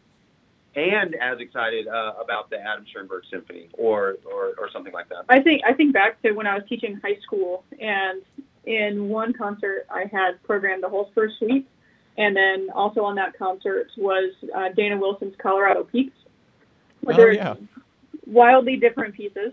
And as excited uh, about the Adam Schoenberg Symphony or, or, or something like that. I think, I think back to when I was teaching high school, and in one concert I had programmed the whole first suite. And then also on that concert was uh, Dana Wilson's Colorado Peaks, which oh, are yeah. wildly different pieces.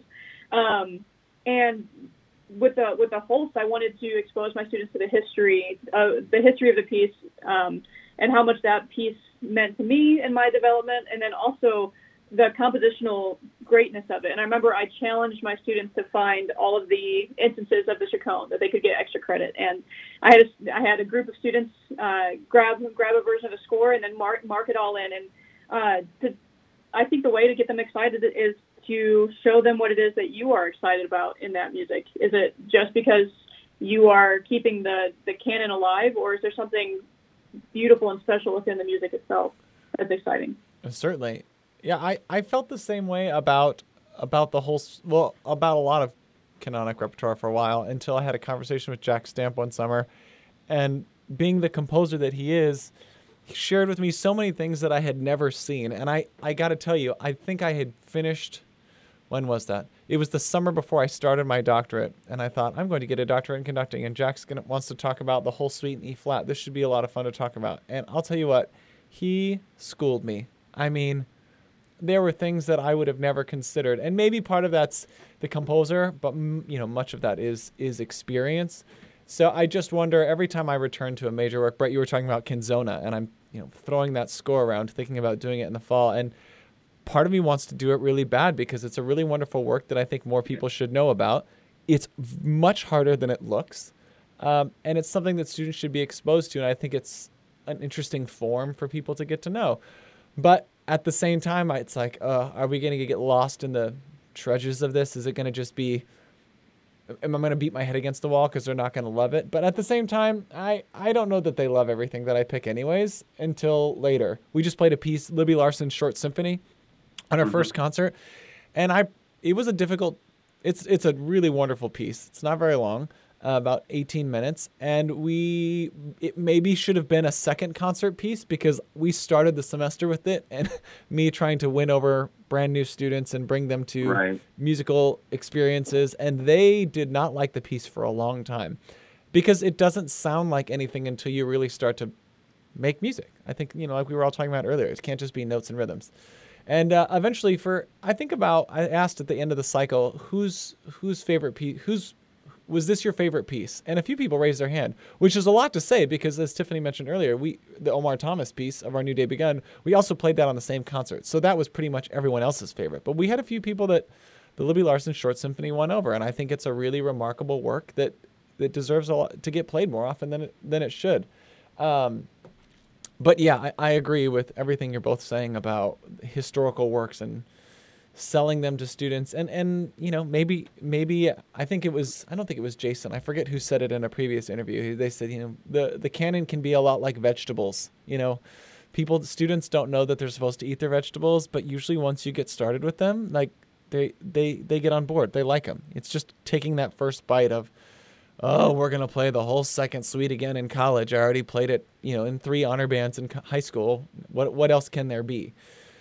Um, and with the with the Holst, I wanted to expose my students to the history, uh, the history of the piece, um, and how much that piece meant to me in my development, and then also the compositional greatness of it. And I remember I challenged my students to find all of the instances of the chaconne that they could get extra credit. And I had a, I had a group of students uh, grab grab a version of the score and then mark mark it all in. And uh, to, I think the way to get them excited is to show them what it is that you are excited about in that music. Is it just because you are keeping the, the canon alive, or is there something beautiful and special within the music itself that's exciting? Certainly. Yeah, I, I felt the same way about about the whole, well, about a lot of canonic repertoire for a while, until I had a conversation with Jack Stamp one summer. And being the composer that he is, he shared with me so many things that I had never seen. And I, I got to tell you, I think I had finished, when was that? It was the summer before I started my doctorate. And I thought, I'm going to get a doctorate in conducting. And Jack's gonna, wants to talk about the whole suite in E flat. This should be a lot of fun to talk about. And I'll tell you what, he schooled me. I mean, there were things that I would have never considered, and maybe part of that's the composer, but you know, much of that is is experience. So I just wonder every time I return to a major work. Brett, you were talking about Canzona, and I'm you know throwing that score around, thinking about doing it in the fall, and part of me wants to do it really bad because it's a really wonderful work that I think more people should know about. It's much harder than it looks, um, and it's something that students should be exposed to, and I think it's an interesting form for people to get to know. But at the same time, it's like, uh, are we going to get lost in the treasures of this? Is it going to just be, am I going to beat my head against the wall because they're not going to love it? But at the same time, I, I don't know that they love everything that I pick anyways until later. We just played a piece, Libby Larson's Short Symphony, on our mm-hmm. first concert. And I, it was a difficult, it's it's a really wonderful piece. It's not very long. uh, about eighteen minutes. And we, it maybe should have been a second concert piece because we started the semester with it, and me trying to win over brand new students and bring them to Right. musical experiences. And they did not like the piece for a long time because it doesn't sound like anything until you really start to make music. I think, you know, like we were all talking about earlier, it can't just be notes and rhythms. And uh, eventually for, I think about, I asked at the end of the cycle, who's, whose favorite piece, who's, was this your favorite piece? And a few people raised their hand, which is a lot to say because as Tiffany mentioned earlier, we, the Omar Thomas piece of Our New Day Begun, we also played that on the same concert. So that was pretty much everyone else's favorite. But we had a few people that the Libby Larsen Short Symphony won over. And I think it's a really remarkable work that, that deserves a lot to get played more often than it, than it should. Um, But yeah, I, I agree with everything you're both saying about historical works and selling them to students. And, and you know, maybe, maybe I think it was, I don't think it was Jason. I forget who said it in a previous interview. They said, you know, the, the canon can be a lot like vegetables. You know, people, students don't know that they're supposed to eat their vegetables, but usually once you get started with them, like they, they, they get on board. They like them. It's just taking that first bite of, oh, we're going to play the whole second suite again in college. I already played it, you know, in three honor bands in co- high school. What what else can there be?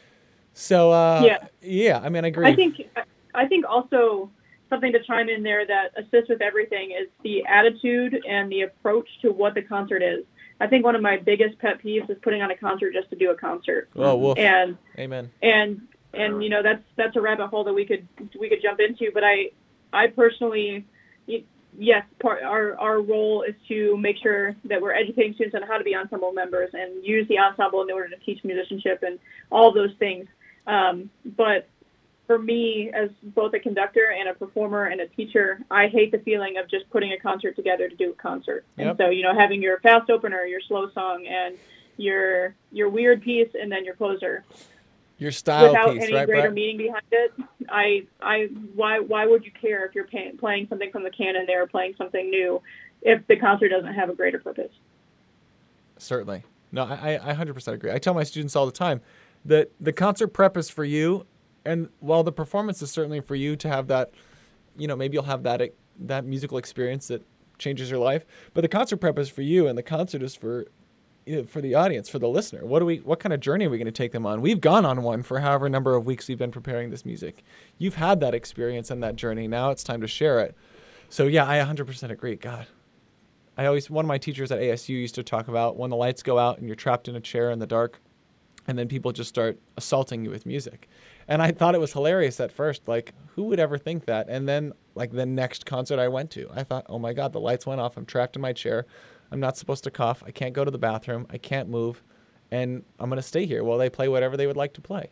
So, uh, Yeah. yeah, I mean, I agree. I think I think also something to chime in there that assists with everything is the attitude and the approach to what the concert is. I think one of my biggest pet peeves is putting on a concert just to do a concert. Oh, woof. And Amen. and and you know that's that's a rabbit hole that we could we could jump into. But I I personally, yes, part our our role is to make sure that we're educating students on how to be ensemble members and use the ensemble in order to teach musicianship and all of those things. Um, but for me, as both a conductor and a performer and a teacher, I hate the feeling of just putting a concert together to do a concert. Yep. And so, you know, having your fast opener, your slow song, and your your weird piece, and then your closer. Your style Without piece, any right, greater Brett? meaning behind it, I, I, why, why would you care if you're pay, playing something from the canon there or playing something new, if the concert doesn't have a greater purpose? Certainly. No, I, I one hundred percent agree. I tell my students all the time that the concert prep is for you, and while the performance is certainly for you to have that, you know, maybe you'll have that that musical experience that changes your life, but the concert prep is for you, and the concert is for you know, for the audience, for the listener. What do we? What kind of journey are we going to take them on? We've gone on one for however number of weeks we've been preparing this music. You've had that experience and that journey. Now it's time to share it. So yeah, I one hundred percent agree. God. I always, one of my teachers at A S U used to talk about when the lights go out and you're trapped in a chair in the dark and then people just start assaulting you with music. And I thought it was hilarious at first, like who would ever think that? And then like the next concert I went to, I thought, oh my God, the lights went off. I'm trapped in my chair. I'm not supposed to cough. I can't go to the bathroom. I can't move. And I'm going to stay here while they play whatever they would like to play.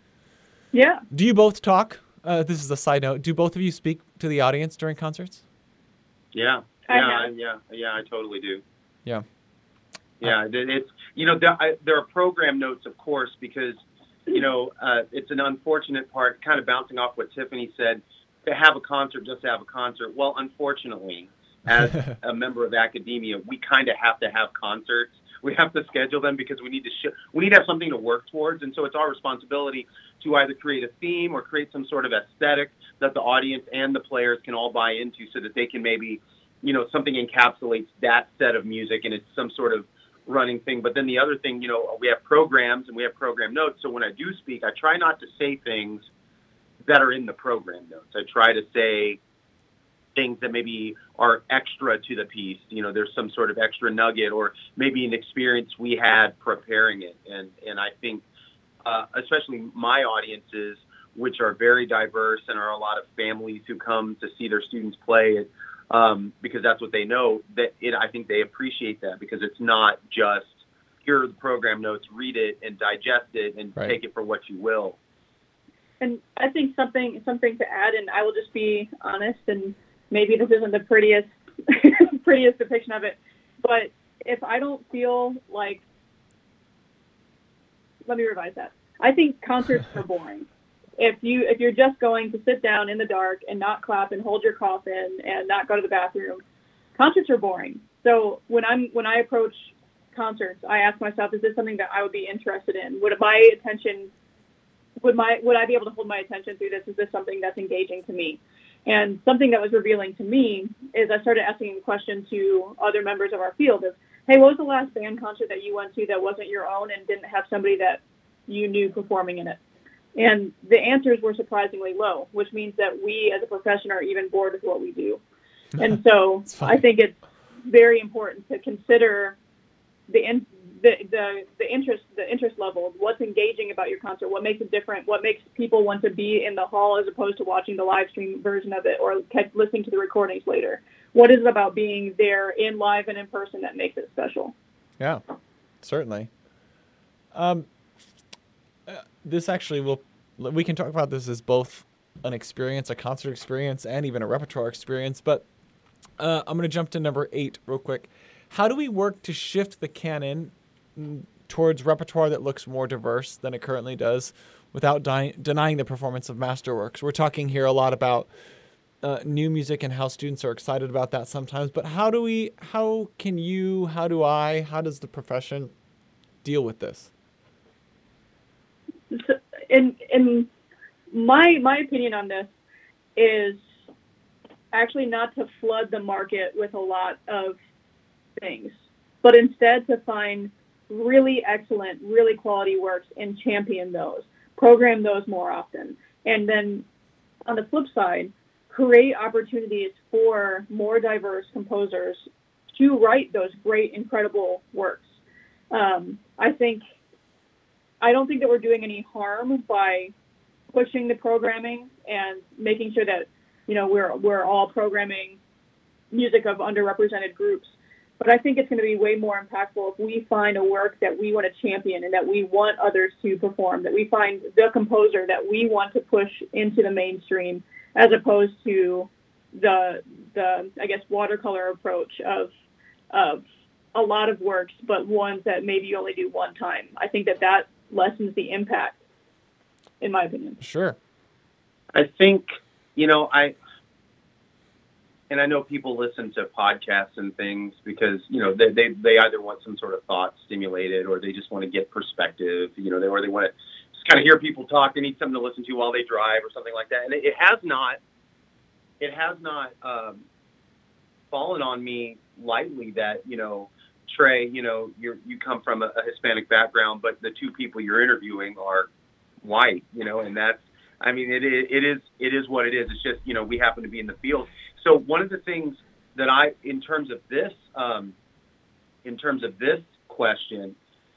Yeah. Do you both talk? Uh, this is a side note. Do both of you speak to the audience during concerts? Yeah, I yeah, have. yeah, yeah. I totally do. Yeah. Yeah, it- it's you know there, I, there are program notes, of course, because you know uh, it's an unfortunate part, kind of bouncing off what Tiffany said, to have a concert just to have a concert. Well, unfortunately, as a member of academia, we kind of have to have concerts. We have to schedule them because we need to sh- we need to have something to work towards, and so it's our responsibility to either create a theme or create some sort of aesthetic that the audience and the players can all buy into, so that they can maybe, you know, something encapsulates that set of music and it's some sort of running thing. But then the other thing, you know, we have programs and we have program notes. So when I do speak, I try not to say things that are in the program notes. I try to say things that maybe are extra to the piece. You know, there's some sort of extra nugget or maybe an experience we had preparing it. And, and I think, uh, especially my audiences, which are very diverse and are a lot of families who come to see their students play it, um, because that's what they know, that it, I think they appreciate that, because it's not just here are the program notes, read it and digest it and Right. take it for what you will. And I think something something to add, and I will just be honest, and maybe this isn't the prettiest prettiest depiction of it, but if I don't feel like, let me revise that. I think concerts are boring. If you if you're just going to sit down in the dark and not clap and hold your cough in and not go to the bathroom, concerts are boring. So when I'm when I approach concerts, I ask myself, is this something that I would be interested in? Would my attention would my would I be able to hold my attention through this? Is this something that's engaging to me? And something that was revealing to me is I started asking a question to other members of our field of, hey, what was the last band concert that you went to that wasn't your own and didn't have somebody that you knew performing in it? And the answers were surprisingly low, which means that we as a profession are even bored with what we do. And so I think it's very important to consider the, in, the the the interest the interest level, what's engaging about your concert, what makes it different, what makes people want to be in the hall as opposed to watching the live stream version of it or listening to the recordings later. What is it about being there in live and in person that makes it special? Yeah, certainly. Um, uh, this actually will, we can talk about this as both an experience, a concert experience, and even a repertoire experience, but uh, I'm going to jump to number eight real quick. How do we work to shift the canon towards repertoire that looks more diverse than it currently does without di- denying the performance of masterworks? We're talking here a lot about uh, new music and how students are excited about that sometimes, but how do we, how can you, how do I, how does the profession deal with this? So, in in my my opinion on this is actually not to flood the market with a lot of things, but instead to find really excellent, really quality works and champion those, program those more often. And then on the flip side, create opportunities for more diverse composers to write those great, incredible works. Um, I think, I don't think that we're doing any harm by pushing the programming and making sure that, you know, we're, we're all programming music of underrepresented groups. But I think it's going to be way more impactful if we find a work that we want to champion and that we want others to perform, that we find the composer that we want to push into the mainstream, as opposed to the, the I guess, watercolor approach of, of a lot of works, but ones that maybe you only do one time. I think that that lessens the impact, in my opinion. Sure. I think, you know, I, and I know people listen to podcasts and things because, you know, they, they, they either want some sort of thought stimulated or they just want to get perspective, you know, they, or they want to just kind of hear people talk. They need something to listen to while they drive or something like that. And it, it has not, it has not um, fallen on me lightly that, you know, Trey, you know, you're, you come from a, a Hispanic background, but the two people you're interviewing are white, you know, and that's, I mean, it, it, it is, it is what it is. It's just, you know, we happen to be in the field. So one of the things that I, in terms of this, um, in terms of this question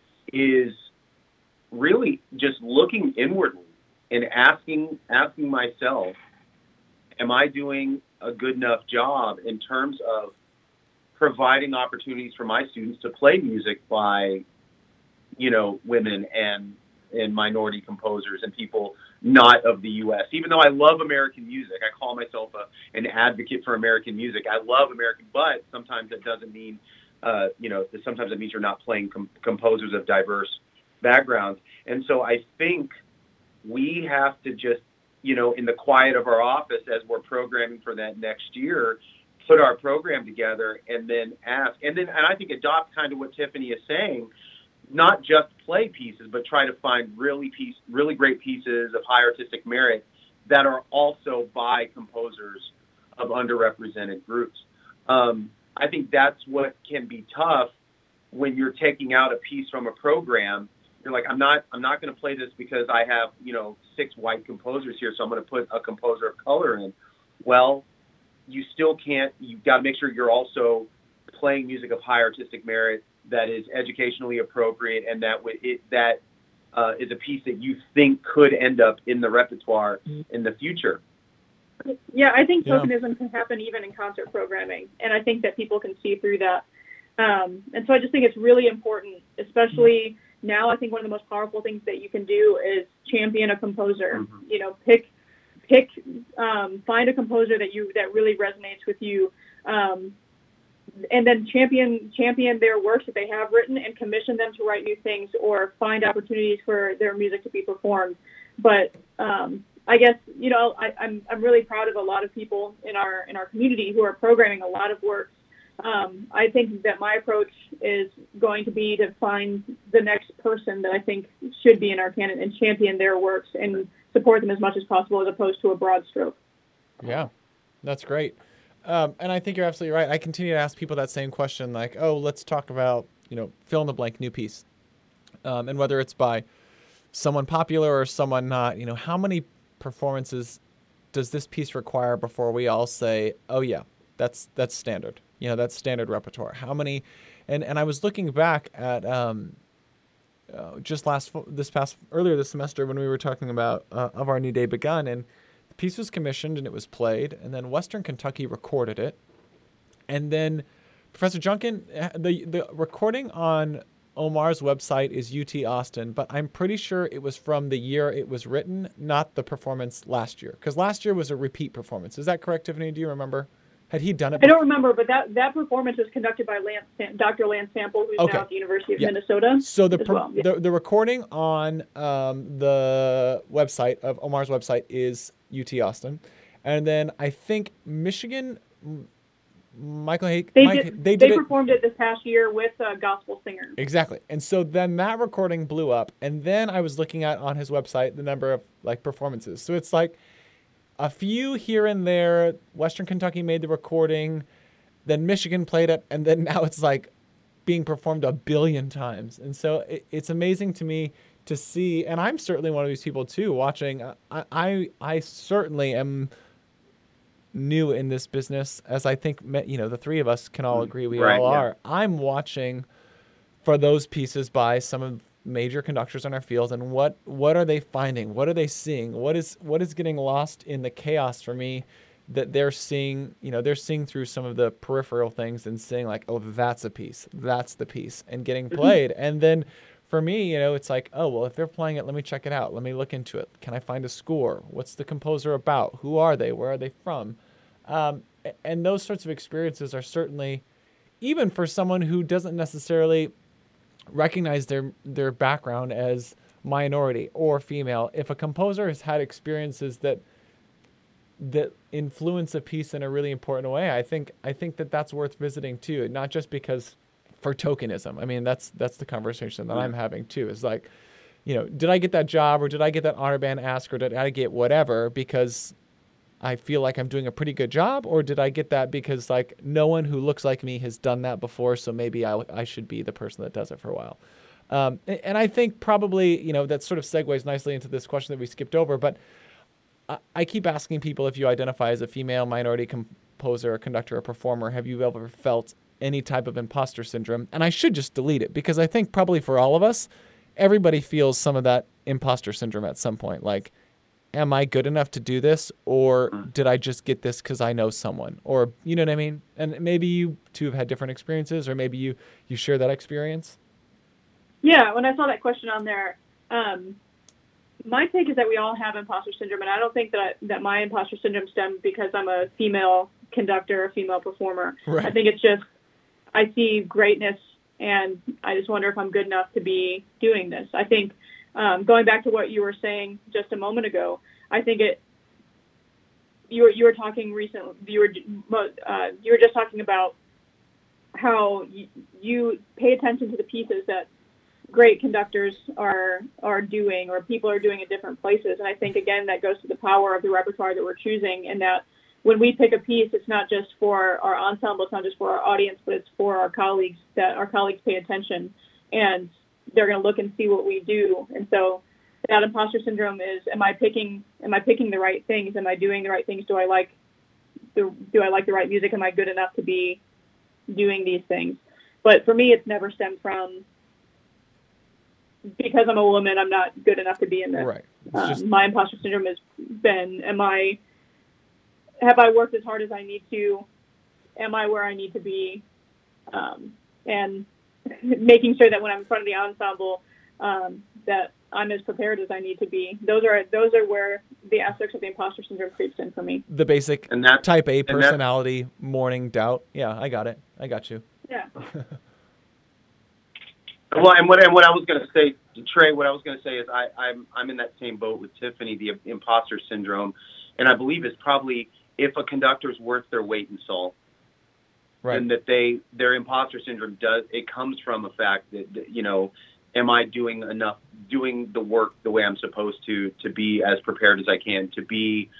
is really just looking inwardly and asking, asking myself, am I doing a good enough job in terms of providing opportunities for my students to play music by, you know, women and, and minority composers and people not of the U S. Even though I love American music, I call myself a, an advocate for American music. I love American, but sometimes that doesn't mean, uh, you know, sometimes that means you're not playing com- composers of diverse backgrounds. And so I think we have to just, you know, in the quiet of our office as we're programming for that next year, put our program together and then ask, and then, and I think adopt kind of what Tiffany is saying, not just play pieces, but try to find really piece, really great pieces of high artistic merit that are also by composers of underrepresented groups. Um, I think that's what can be tough when you're taking out a piece from a program. You're like, I'm not, I'm not going to play this because I have, you know, six white composers here, so I'm going to put a composer of color in. Well, you still can't. You've got to make sure you're also playing music of high artistic merit that is educationally appropriate and that it, that uh, is a piece that you think could end up in the repertoire in the future. Yeah, I think Yeah. tokenism can happen even in concert programming, and I think that people can see through that. Um, and so I just think it's really important, especially now. I think one of the most powerful things that you can do is champion a composer. Mm-hmm. You know, pick, pick, um, find a composer that you that really resonates with you. Um, and then champion champion their works that they have written and commission them to write new things or find opportunities for their music to be performed. But um, I guess, you know, I, I'm I'm really proud of a lot of people in our in our community who are programming a lot of works. Um, I think that my approach is going to be to find the next person that I think should be in our canon and champion their works and support them as much as possible as opposed to a broad stroke. Yeah. That's great. Um, and I think you're absolutely right. I continue to ask people that same question, like, oh, let's talk about, you know, fill in the blank new piece. Um, and whether it's by someone popular or someone not, you know, how many performances does this piece require before we all say, oh yeah, that's that's standard. You know, that's standard repertoire. How many? And and I was looking back at um, uh, just last this past earlier this semester when we were talking about uh, Of Our New Day Begun, and the piece was commissioned and it was played, and then Western Kentucky recorded it, and then Professor Junkin, the the recording on Omar's website is U T Austin, but I'm pretty sure it was from the year it was written, not the performance last year. Because last year was a repeat performance. Is that correct, Tiffany? Do you remember? Had he done it I before? don't remember, but that, that performance was conducted by Lance, Doctor Lance Sample, who's Okay. now at the University of Yeah. Minnesota. So the, as per, well. Yeah. the the recording on um, the website of Omar's website is U T Austin, and then I think Michigan, Michael Hake, They Mike, did. they They, did it. performed it this past year with a gospel singer. Exactly. And so then that recording blew up. And then I was looking at on his website the number of like performances. So it's like a few here and there. Western Kentucky made the recording, then Michigan played it, and then now it's like being performed a billion times. And so it, it's amazing to me to see, and I'm certainly one of these people too, watching. I I, I certainly am new in this business, as I think, you know, the three of us can all agree we Right, all yeah. are. I'm watching for those pieces by some of major conductors in our field, and what what are they finding? What are they seeing? What is what is getting lost in the chaos for me that they're seeing? You know, they're seeing through some of the peripheral things and seeing like, oh, that's a piece, that's the piece, and getting played. And then for me, you know, it's like, oh, well, if they're playing it, let me check it out. Let me look into it. Can I find a score? What's the composer about? Who are they? Where are they from? Um, a- and those sorts of experiences are certainly, even for someone who doesn't necessarily recognize their their background as minority or female, if a composer has had experiences that that influence a piece in a really important way, I think I think that that's worth visiting too. Not just because for tokenism. I mean, that's that's the conversation that I'm having too. Is like, you know, did I get that job, or did I get that honor band ask, or did I get whatever because I feel like I'm doing a pretty good job, or did I get that because like no one who looks like me has done that before, so maybe I, I should be the person that does it for a while. Um, and, and I think probably, you know, that sort of segues nicely into this question that we skipped over, but I, I keep asking people, if you identify as a female, minority composer, or conductor, or performer, have you ever felt any type of imposter syndrome? And I should just delete it, because I think probably for all of us, everybody feels some of that imposter syndrome at some point. Like, am I good enough to do this, or did I just get this because I know someone? Or, you know what I mean? And maybe you two have had different experiences, or maybe you, you share that experience. Yeah, when I saw that question on there, um, my take is that we all have imposter syndrome, and I don't think that I, that my imposter syndrome stems because I'm a female conductor, a female performer. Right. I think it's just I see greatness, and I just wonder if I'm good enough to be doing this. I think um, going back to what you were saying just a moment ago, I think it. You were you were talking recently. You were uh, you were just talking about how you, you pay attention to the pieces that great conductors are are doing, or people are doing at different places. And I think, again, that goes to the power of the repertoire that we're choosing, and that when we pick a piece, it's not just for our ensemble, it's not just for our audience, but it's for our colleagues, that our colleagues pay attention, and they're going to look and see what we do. And so that imposter syndrome is, am I picking am I picking the right things? Am I doing the right things? Do I like the do I like the right music? Am I good enough to be doing these things? But for me, it's never stemmed from, because I'm a woman, I'm not good enough to be in this. Right. Um, just... My imposter syndrome has been, am I, have I worked as hard as I need to? Am I where I need to be? Um, and making sure that when I'm in front of the ensemble, um, that I'm as prepared as I need to be. Those are those are where the aspects of the imposter syndrome creeps in for me. The basic And that- type A and that- personality, morning doubt. Yeah, I got it. I got you. Yeah. Well, and what and what I was going to say, Trey, what I was going to say is I, I'm I'm in that same boat with Tiffany, the imposter syndrome, and I believe it's probably if a conductor's worth their weight in salt, Right. and that they their imposter syndrome does it comes from a fact that, that you know, am I doing enough, doing the work the way I'm supposed to to be as prepared as I can, to be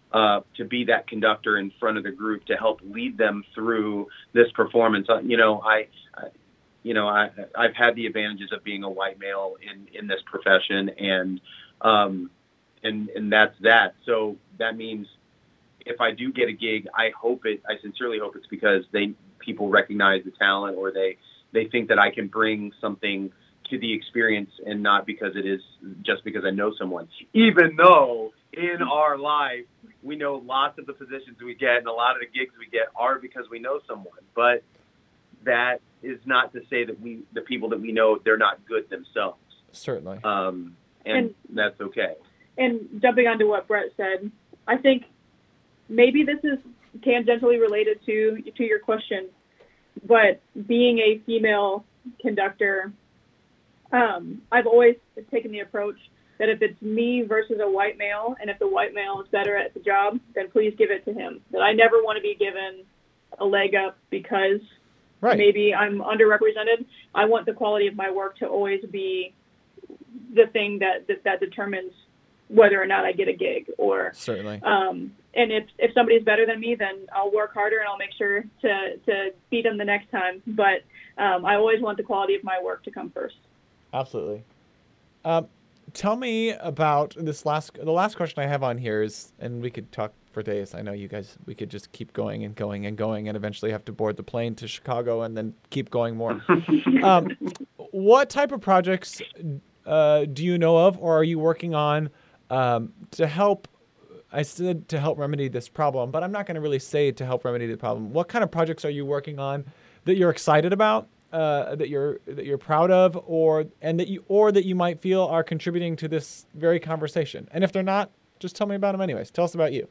uh, to be that conductor in front of the group to help lead them through this performance. Uh, you know, I, I you know, I, I've had the advantages of being a white male in, in this profession, and, um, and, and that's that. So that means if I do get a gig, I hope it, I sincerely hope it's because they, people recognize the talent, or they, they think that I can bring something to the experience, and not because it is just because I know someone, even though in our life, we know lots of the positions we get and a lot of the gigs we get are because we know someone, but that is not to say that we, the people that we know, they're not good themselves. Certainly. Um, and, and that's okay. And jumping onto what Brett said, I think maybe this is tangentially related to, to your question, but being a female conductor, um, I've always taken the approach that if it's me versus a white male, and if the white male is better at the job, then please give it to him. That I never want to be given a leg up because right. maybe I'm underrepresented. I want the quality of my work to always be the thing that that, that determines whether or not I get a gig. Or certainly. Um, and if if somebody's better than me, then I'll work harder and I'll make sure to to beat them the next time. But um, I always want the quality of my work to come first. Absolutely. Um, Tell me about this last, the last question I have on here is, and we could talk for days. I know you guys, we could just keep going and going and going and eventually have to board the plane to Chicago and then keep going more. um, what type of projects uh, do you know of, or are you working on um, to help, I said to help remedy this problem, but I'm not going to really say to help remedy the problem. What kind of projects are you working on that you're excited about? Uh, that you're that you're proud of, or and that you or that you might feel are contributing to this very conversation. And if they're not, just tell me about them anyways. Tell us about you.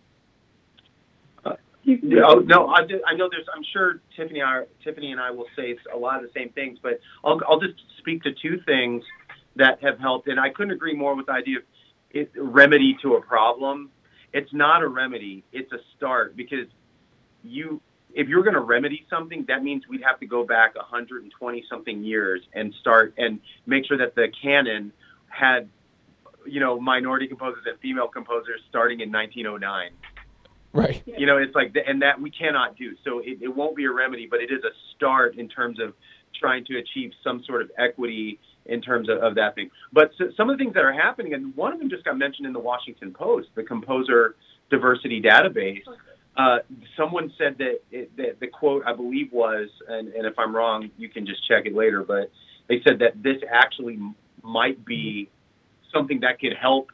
Uh, no, no, I, I know there's. I'm sure Tiffany, are, Tiffany and I will say a lot of the same things, but I'll I'll just speak to two things that have helped. And I couldn't agree more with the idea of it, remedy to a problem. It's not a remedy. It's a start, because you. If you're going to remedy something, that means we'd have to go back one hundred twenty something years and start and make sure that the canon had, you know, minority composers and female composers starting in nineteen oh nine. Right. You know, it's like, the, and that we cannot do. So it, it won't be a remedy, but it is a start in terms of trying to achieve some sort of equity in terms of, of that thing. But so, some of the things that are happening, and one of them just got mentioned in the Washington Post, the Composer Diversity Database. Uh, someone said that, it, that the quote, I believe, was, and, and if I'm wrong, you can just check it later, but they said that this actually might be something that could help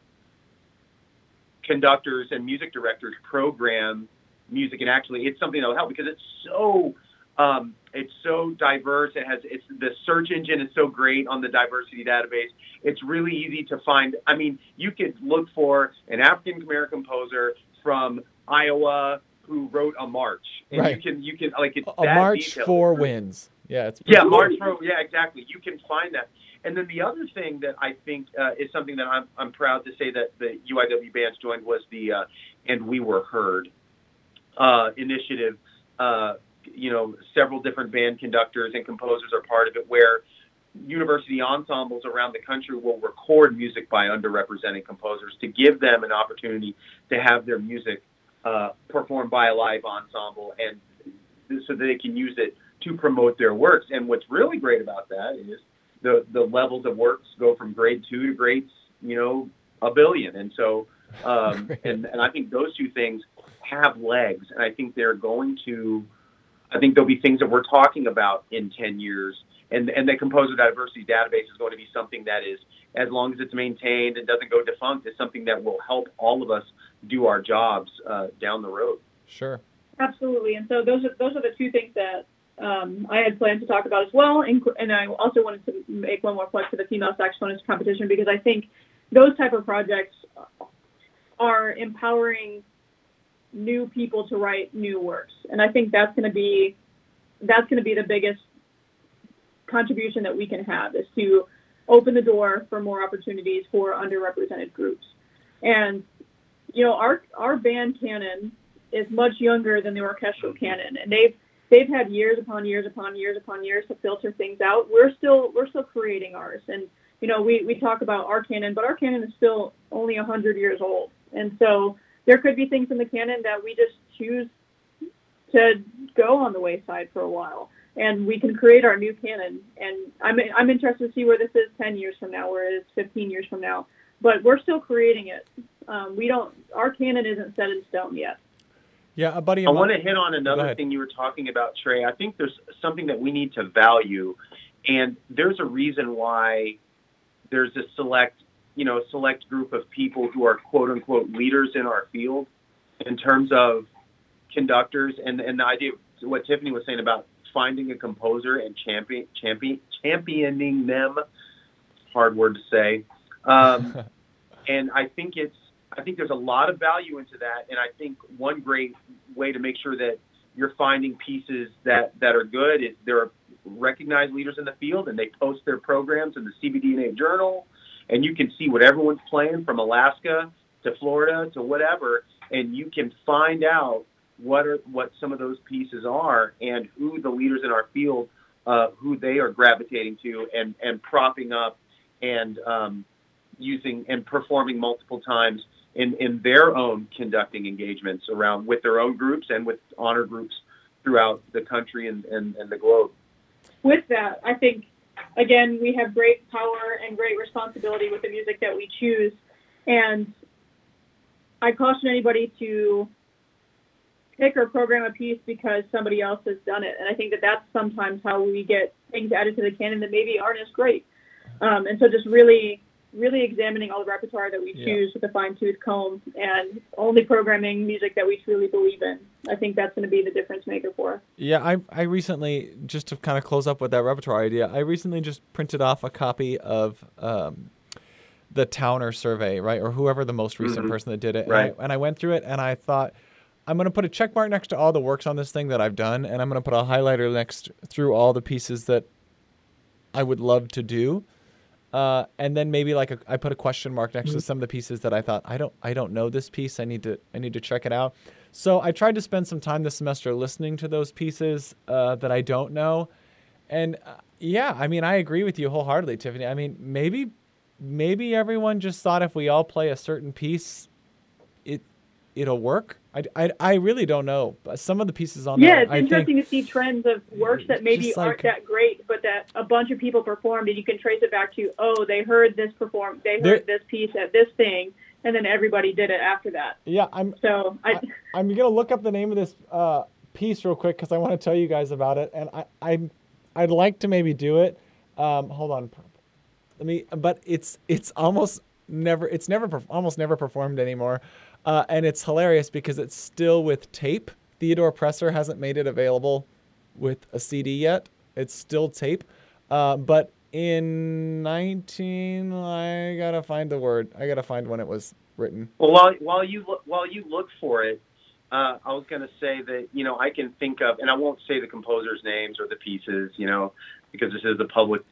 conductors and music directors program music, and actually it's something that will help because it's so um, it's so diverse. It has it's the search engine is so great on the diversity database. It's really easy to find. I mean, you could look for an African American composer from Iowa who wrote a march, and right. you can you can like it's a that march detailed. for wins. Yeah, it's yeah, cool. march for yeah, exactly. You can find that. And then the other thing that I think uh, is something that I'm I'm proud to say that the U I W bands joined was the uh, And We Were Heard uh, initiative. Uh, you know, several different band conductors and composers are part of it, where university ensembles around the country will record music by underrepresented composers to give them an opportunity to have their music uh, performed by a live ensemble, and so that they can use it to promote their works. And what's really great about that is the the levels of works go from grade two to grades, you know, a billion. And so, um, and, and I think those two things have legs, and I think they're going to, I think there'll be things that we're talking about in ten years. And, and the Composer Diversity Database is going to be something that is, as long as it's maintained and doesn't go defunct, is something that will help all of us do our jobs uh, down the road. Sure. Absolutely. And so those are, those are the two things that um, I had planned to talk about as well. And, and I also wanted to make one more plug for the female saxophonist competition, because I think those type of projects are empowering new people to write new works. And I think that's going to be, that's going to be the biggest contribution that we can have, is to open the door for more opportunities for underrepresented groups. And, you know, our, our band canon is much younger than the orchestral canon, and they've, they've had years upon years upon years upon years to filter things out. We're still, we're still creating ours. And, you know, we, we talk about our canon, but our canon is still only a hundred years old. And so there could be things in the canon that we just choose to go on the wayside for a while, and we can create our new canon. And I'm I'm interested to see where this is ten years from now, where it is fifteen years from now. But we're still creating it. Um, we don't. Our canon isn't set in stone yet. Yeah, a buddy. I Of want to mine- hit on Go another ahead. thing you were talking about, Trey. I think there's something that we need to value, and there's a reason why there's a select, you know, select group of people who are quote unquote leaders in our field in terms of conductors, and and the idea of what Tiffany was saying about finding a composer and champion, champion championing them. Hard word to say. Um, and I think it's. I think there's a lot of value into that, and I think one great way to make sure that you're finding pieces that, that are good is there are recognized leaders in the field, and they post their programs in the C B D N A Journal, and you can see what everyone's playing from Alaska to Florida to whatever, and you can find out what are what some of those pieces are and who the leaders in our field, uh, who they are gravitating to and, and propping up and um, using and performing multiple times in, in their own conducting engagements around with their own groups and with honor groups throughout the country and, and, and the globe. With that, I think, again, we have great power and great responsibility with the music that we choose. And I caution anybody to pick or program a piece because somebody else has done it. And I think that that's sometimes how we get things added to the canon that maybe aren't as great. Um, and so just really... really examining all the repertoire that we choose yeah. with a fine-tooth comb and only programming music that we truly believe in. I think that's going to be the difference maker for us. Yeah, I I recently, just to kind of close up with that repertoire idea, I recently just printed off a copy of um, the Towner survey, right, or whoever the most recent mm-hmm. person that did it. Right. And I, and I went through it, and I thought, I'm going to put a check mark next to all the works on this thing that I've done, and I'm going to put a highlighter next through all the pieces that I would love to do. Uh, and then maybe like a, I put a question mark next mm-hmm. to some of the pieces that I thought I don't I don't know this piece. I need to I need to check it out. So I tried to spend some time this semester listening to those pieces uh, that I don't know. And uh, yeah, I mean I agree with you wholeheartedly, Tiffany. I mean maybe maybe everyone just thought if we all play a certain piece, it it'll work. I, I, I really don't know. Some of the pieces on yeah, there, it's I interesting think, to see trends of works that maybe like, aren't that great, but that a bunch of people performed, and you can trace it back to, oh, they heard this perform, they heard there, this piece at this thing, and then everybody did it after that. Yeah, I'm. So I, I I'm gonna look up the name of this uh, piece real quick because I want to tell you guys about it, and I I'm I'd like to maybe do it. Um, hold on, let me. But it's it's almost never it's never almost never performed anymore. Uh, and it's hilarious because it's still with tape. Theodore Presser hasn't made it available with a C D yet. It's still tape. Uh, but in nineteen, I gotta find the word. I gotta find when it was written. Well, while while you look, while you look for it, uh, I was gonna say that you know I can think of, and I won't say the composers' names or the pieces, you know, because this is a public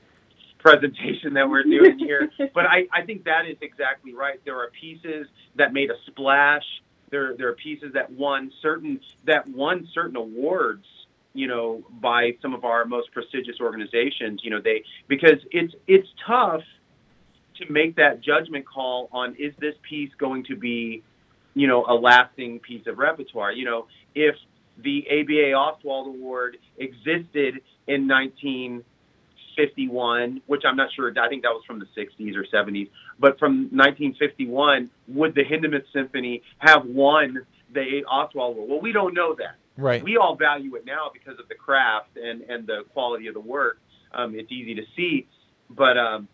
presentation that we're doing here, but I, I think that is exactly right. There are pieces that made a splash. There there are pieces that won certain that won certain awards, you know, by some of our most prestigious organizations. You know, they because it's it's tough to make that judgment call on is this piece going to be, you know, a lasting piece of repertoire. You know, if the A B A Ostwald Award existed in nineteen fifty-one, which I'm not sure, I think that was from the sixties or seventies, but from nineteen fifty-one, would the Hindemith Symphony have won the Ostwald Award? Well, we don't know that. Right. We all value it now because of the craft and, and the quality of the work. Um, it's easy to see, but um,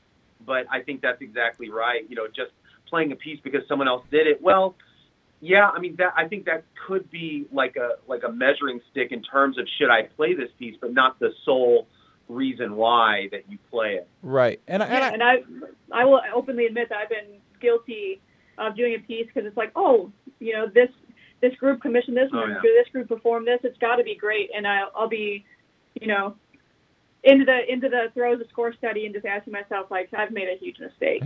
but I think that's exactly right. You know, just playing a piece because someone else did it. Well, yeah, I mean, that I think that could be like a like a measuring stick in terms of should I play this piece, but not the sole reason why that you play it. Right. And, and, yeah, I, and I I will openly admit that I've been guilty of doing a piece because it's like, oh, you know, this this group commissioned this, oh, yeah. this group performed this, it's got to be great, and I'll, I'll be, you know, into the into the throes of score study and just asking myself, like, I've made a huge mistake.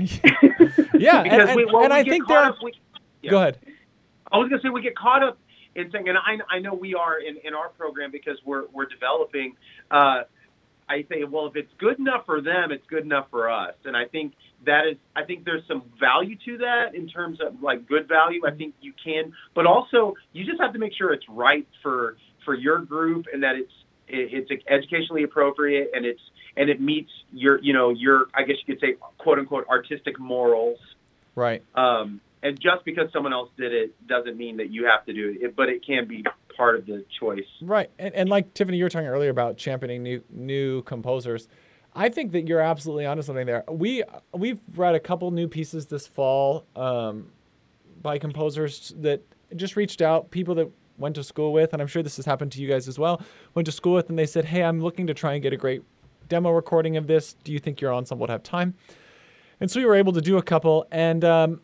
yeah, because and, we, well, and we I get think caught there. Up, we, yeah. Go ahead. I was gonna say we get caught up in saying, and I I know we are in, in our program because we're we're developing. Uh, I say, well, if it's good enough for them, it's good enough for us. And I think that is, I think there's some value to that in terms of like good value. I think you can, but also you just have to make sure it's right for, for your group and that it's, it's educationally appropriate and it's, and it meets your, you know, your, I guess you could say, quote unquote, artistic morals. Right. Um, and just because someone else did it doesn't mean that you have to do it, but it can be part of the choice. Right. And, and like Tiffany, you were talking earlier about championing new new composers. I think that you're absolutely onto something there. We, we've read a couple new pieces this fall um, by composers that just reached out, people that went to school with, and I'm sure this has happened to you guys as well, went to school with, and they said, hey, I'm looking to try and get a great demo recording of this. Do you think your ensemble would have time? And so we were able to do a couple. And um,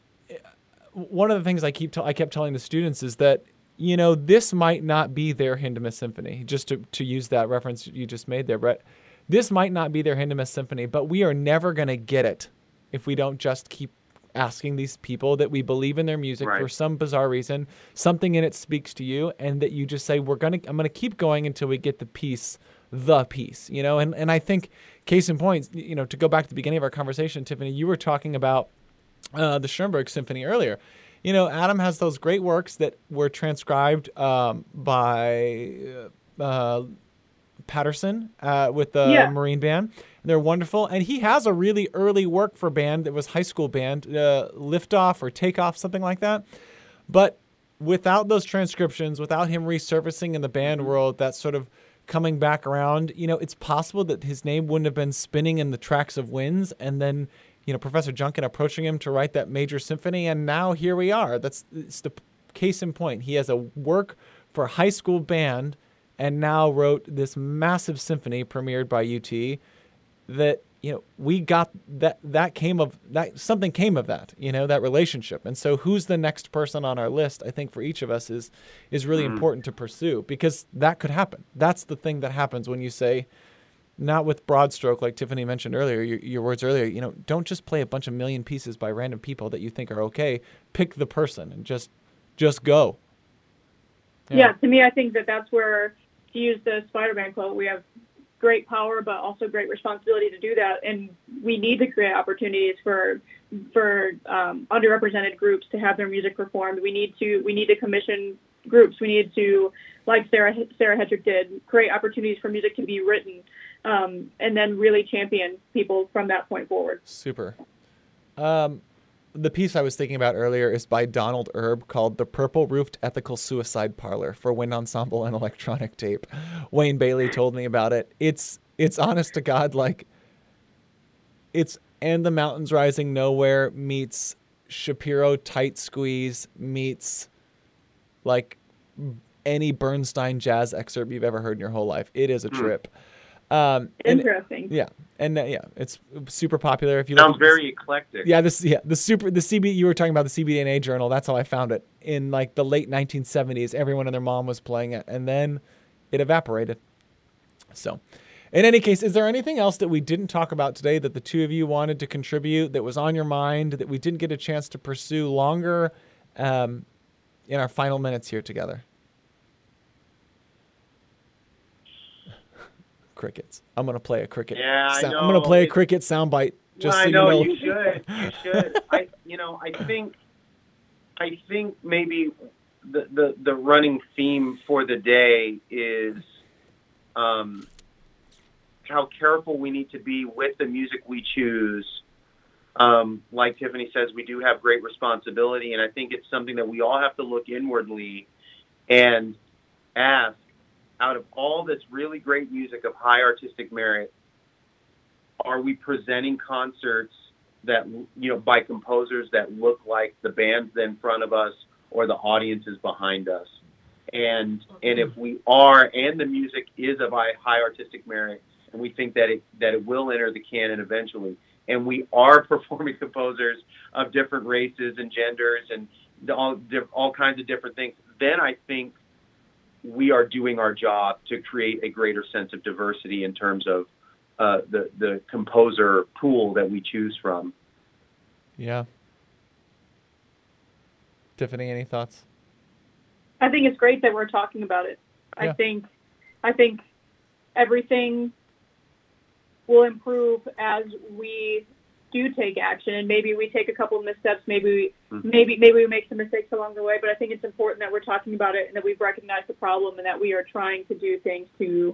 one of the things I keep t- I kept telling the students is that, you know, this might not be their Hindemith Symphony, just to, to use that reference you just made there, Brett. This might not be their Hindemith Symphony, but we are never going to get it if we don't just keep asking these people that we believe in their music right. for some bizarre reason, something in it speaks to you, and that you just say, we're going to, I'm going to keep going until we get the piece, the piece, you know? And, and I think case in point, you know, to go back to the beginning of our conversation, Tiffany, you were talking about uh, the Schoenberg Symphony earlier. You know, Adam has those great works that were transcribed um, by uh, Patterson uh, with the yeah. Marine Band. They're wonderful. And he has a really early work for band that was high school band, uh, Liftoff or Takeoff, something like that. But without those transcriptions, without him resurfacing in the band world, that sort of coming back around, you know, it's possible that his name wouldn't have been spinning in the tracks of winds. And then, you know, Professor Junkin approaching him to write that major symphony. And now here we are. That's it's the case in point. He has a work for high school band and now wrote this massive symphony premiered by U T that, you know, we got that, that came of that, something came of that, you know, that relationship. And so who's the next person on our list, I think for each of us is, is really mm-hmm. important to pursue, because that could happen. That's the thing that happens when you say, not with broad stroke, like Tiffany mentioned earlier, your, your words earlier, you know, don't just play a bunch of million pieces by random people that you think are okay. Pick the person and just, just go. Yeah. yeah to me, I think that that's where, to use the Spider-Man quote, we have great power, but also great responsibility to do that. And we need to create opportunities for for um, underrepresented groups to have their music performed. We need to we need to commission groups. We need to, like Sarah Sarah Hedrick did, create opportunities for music to be written, um, and then really champion people from that point forward. Super. Um, the piece I was thinking about earlier is by Donald Erb called The Purple Roofed Ethical Suicide Parlor for Wind Ensemble and Electronic Tape. Wayne Bailey told me about it. It's it's honest to God, like it's And the Mountains Rising Nowhere meets Shapiro Tight Squeeze meets like any Bernstein jazz excerpt you've ever heard in your whole life. It is a trip. Um, Interesting. And, yeah. And uh, yeah, it's super popular. If you sounds look very eclectic. Yeah, this yeah the super the C B you were talking about the C B D N A journal. That's how I found it in like the late nineteen seventies. Everyone and their mom was playing it, and then it evaporated. So, in any case, is there anything else that we didn't talk about today that the two of you wanted to contribute, that was on your mind, that we didn't get a chance to pursue longer um, in our final minutes here together? Crickets. I'm gonna play a cricket. Yeah, sound. I know. I'm gonna play a it's, cricket soundbite. Just well, so I know, you know. you should. You should. I, you know, I think, I think maybe the the, the running theme for the day is um, how careful we need to be with the music we choose. Um, like Tiffany says, we do have great responsibility, and I think it's something that we all have to look inwardly and ask, out of all this really great music of high artistic merit, are we presenting concerts that, you know, by composers that look like the bands in front of us or the audiences behind us? And and if we are, and the music is of high, high artistic merit, and we think that it that it will enter the canon eventually, and we are performing composers of different races and genders and all all kinds of different things, then I think we are doing our job to create a greater sense of diversity in terms of uh, the the composer pool that we choose from. Yeah. Tiffany, any thoughts? I think it's great that we're talking about it. Yeah. I think, I think everything will improve as we do take action, and maybe we take a couple of missteps, maybe we, Mm-hmm. maybe maybe we make some mistakes along the way. But I think it's important that we're talking about it and that we've recognized the problem and that we are trying to do things to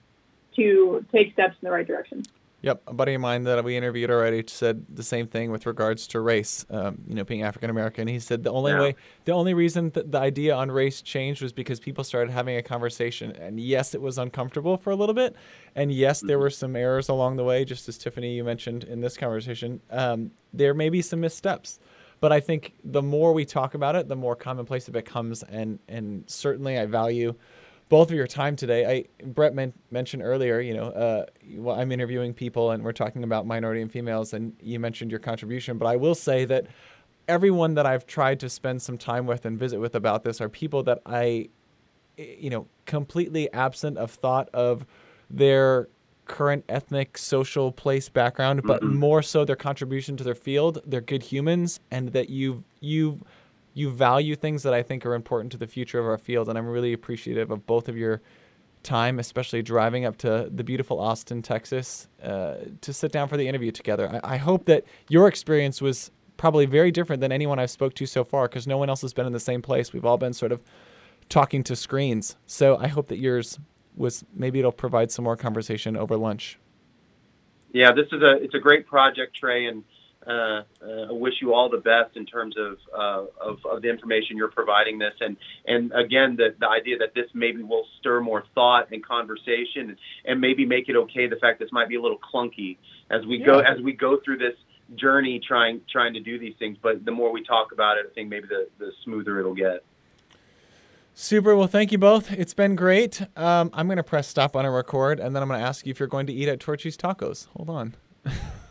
to take steps in the right direction. Yep, a buddy of mine that we interviewed already said the same thing with regards to race. Um, you know, being African American, he said the only Yeah. way, the only reason that the idea on race changed was because people started having a conversation. And yes, it was uncomfortable for a little bit, and yes, there were some errors along the way, just as Tiffany you mentioned in this conversation. Um, there may be some missteps, but I think the more we talk about it, the more commonplace it becomes. And and certainly, I value both of your time today. I Brett men- mentioned earlier, you know, uh, well, I'm interviewing people and we're talking about minority and females, and you mentioned your contribution. But I will say that everyone that I've tried to spend some time with and visit with about this are people that I, you know, completely absent of thought of their current ethnic, social place background, but Mhm. more so their contribution to their field. They're good humans, and that you you you value things that I think are important to the future of our field. And I'm really appreciative of both of your time, especially driving up to the beautiful Austin, Texas, uh, to sit down for the interview together. I, I hope that your experience was probably very different than anyone I've spoke to so far, because no one else has been in the same place. We've all been sort of talking to screens. So I hope that yours was, maybe it'll provide some more conversation over lunch. Yeah, this is a it's a great project, Trey, and uh, uh, I wish you all the best in terms of, uh, of of the information you're providing this, and and again the the idea that this maybe will stir more thought and conversation, and, and maybe make it okay the fact this might be a little clunky as we go Yeah. as we go through this journey trying trying to do these things. But the more we talk about it, I think maybe the the smoother it'll get. Super. Well, thank you both. It's been great. Um, I'm going to press stop on a record, and then I'm going to ask you if you're going to eat at Torchy's Tacos. Hold on.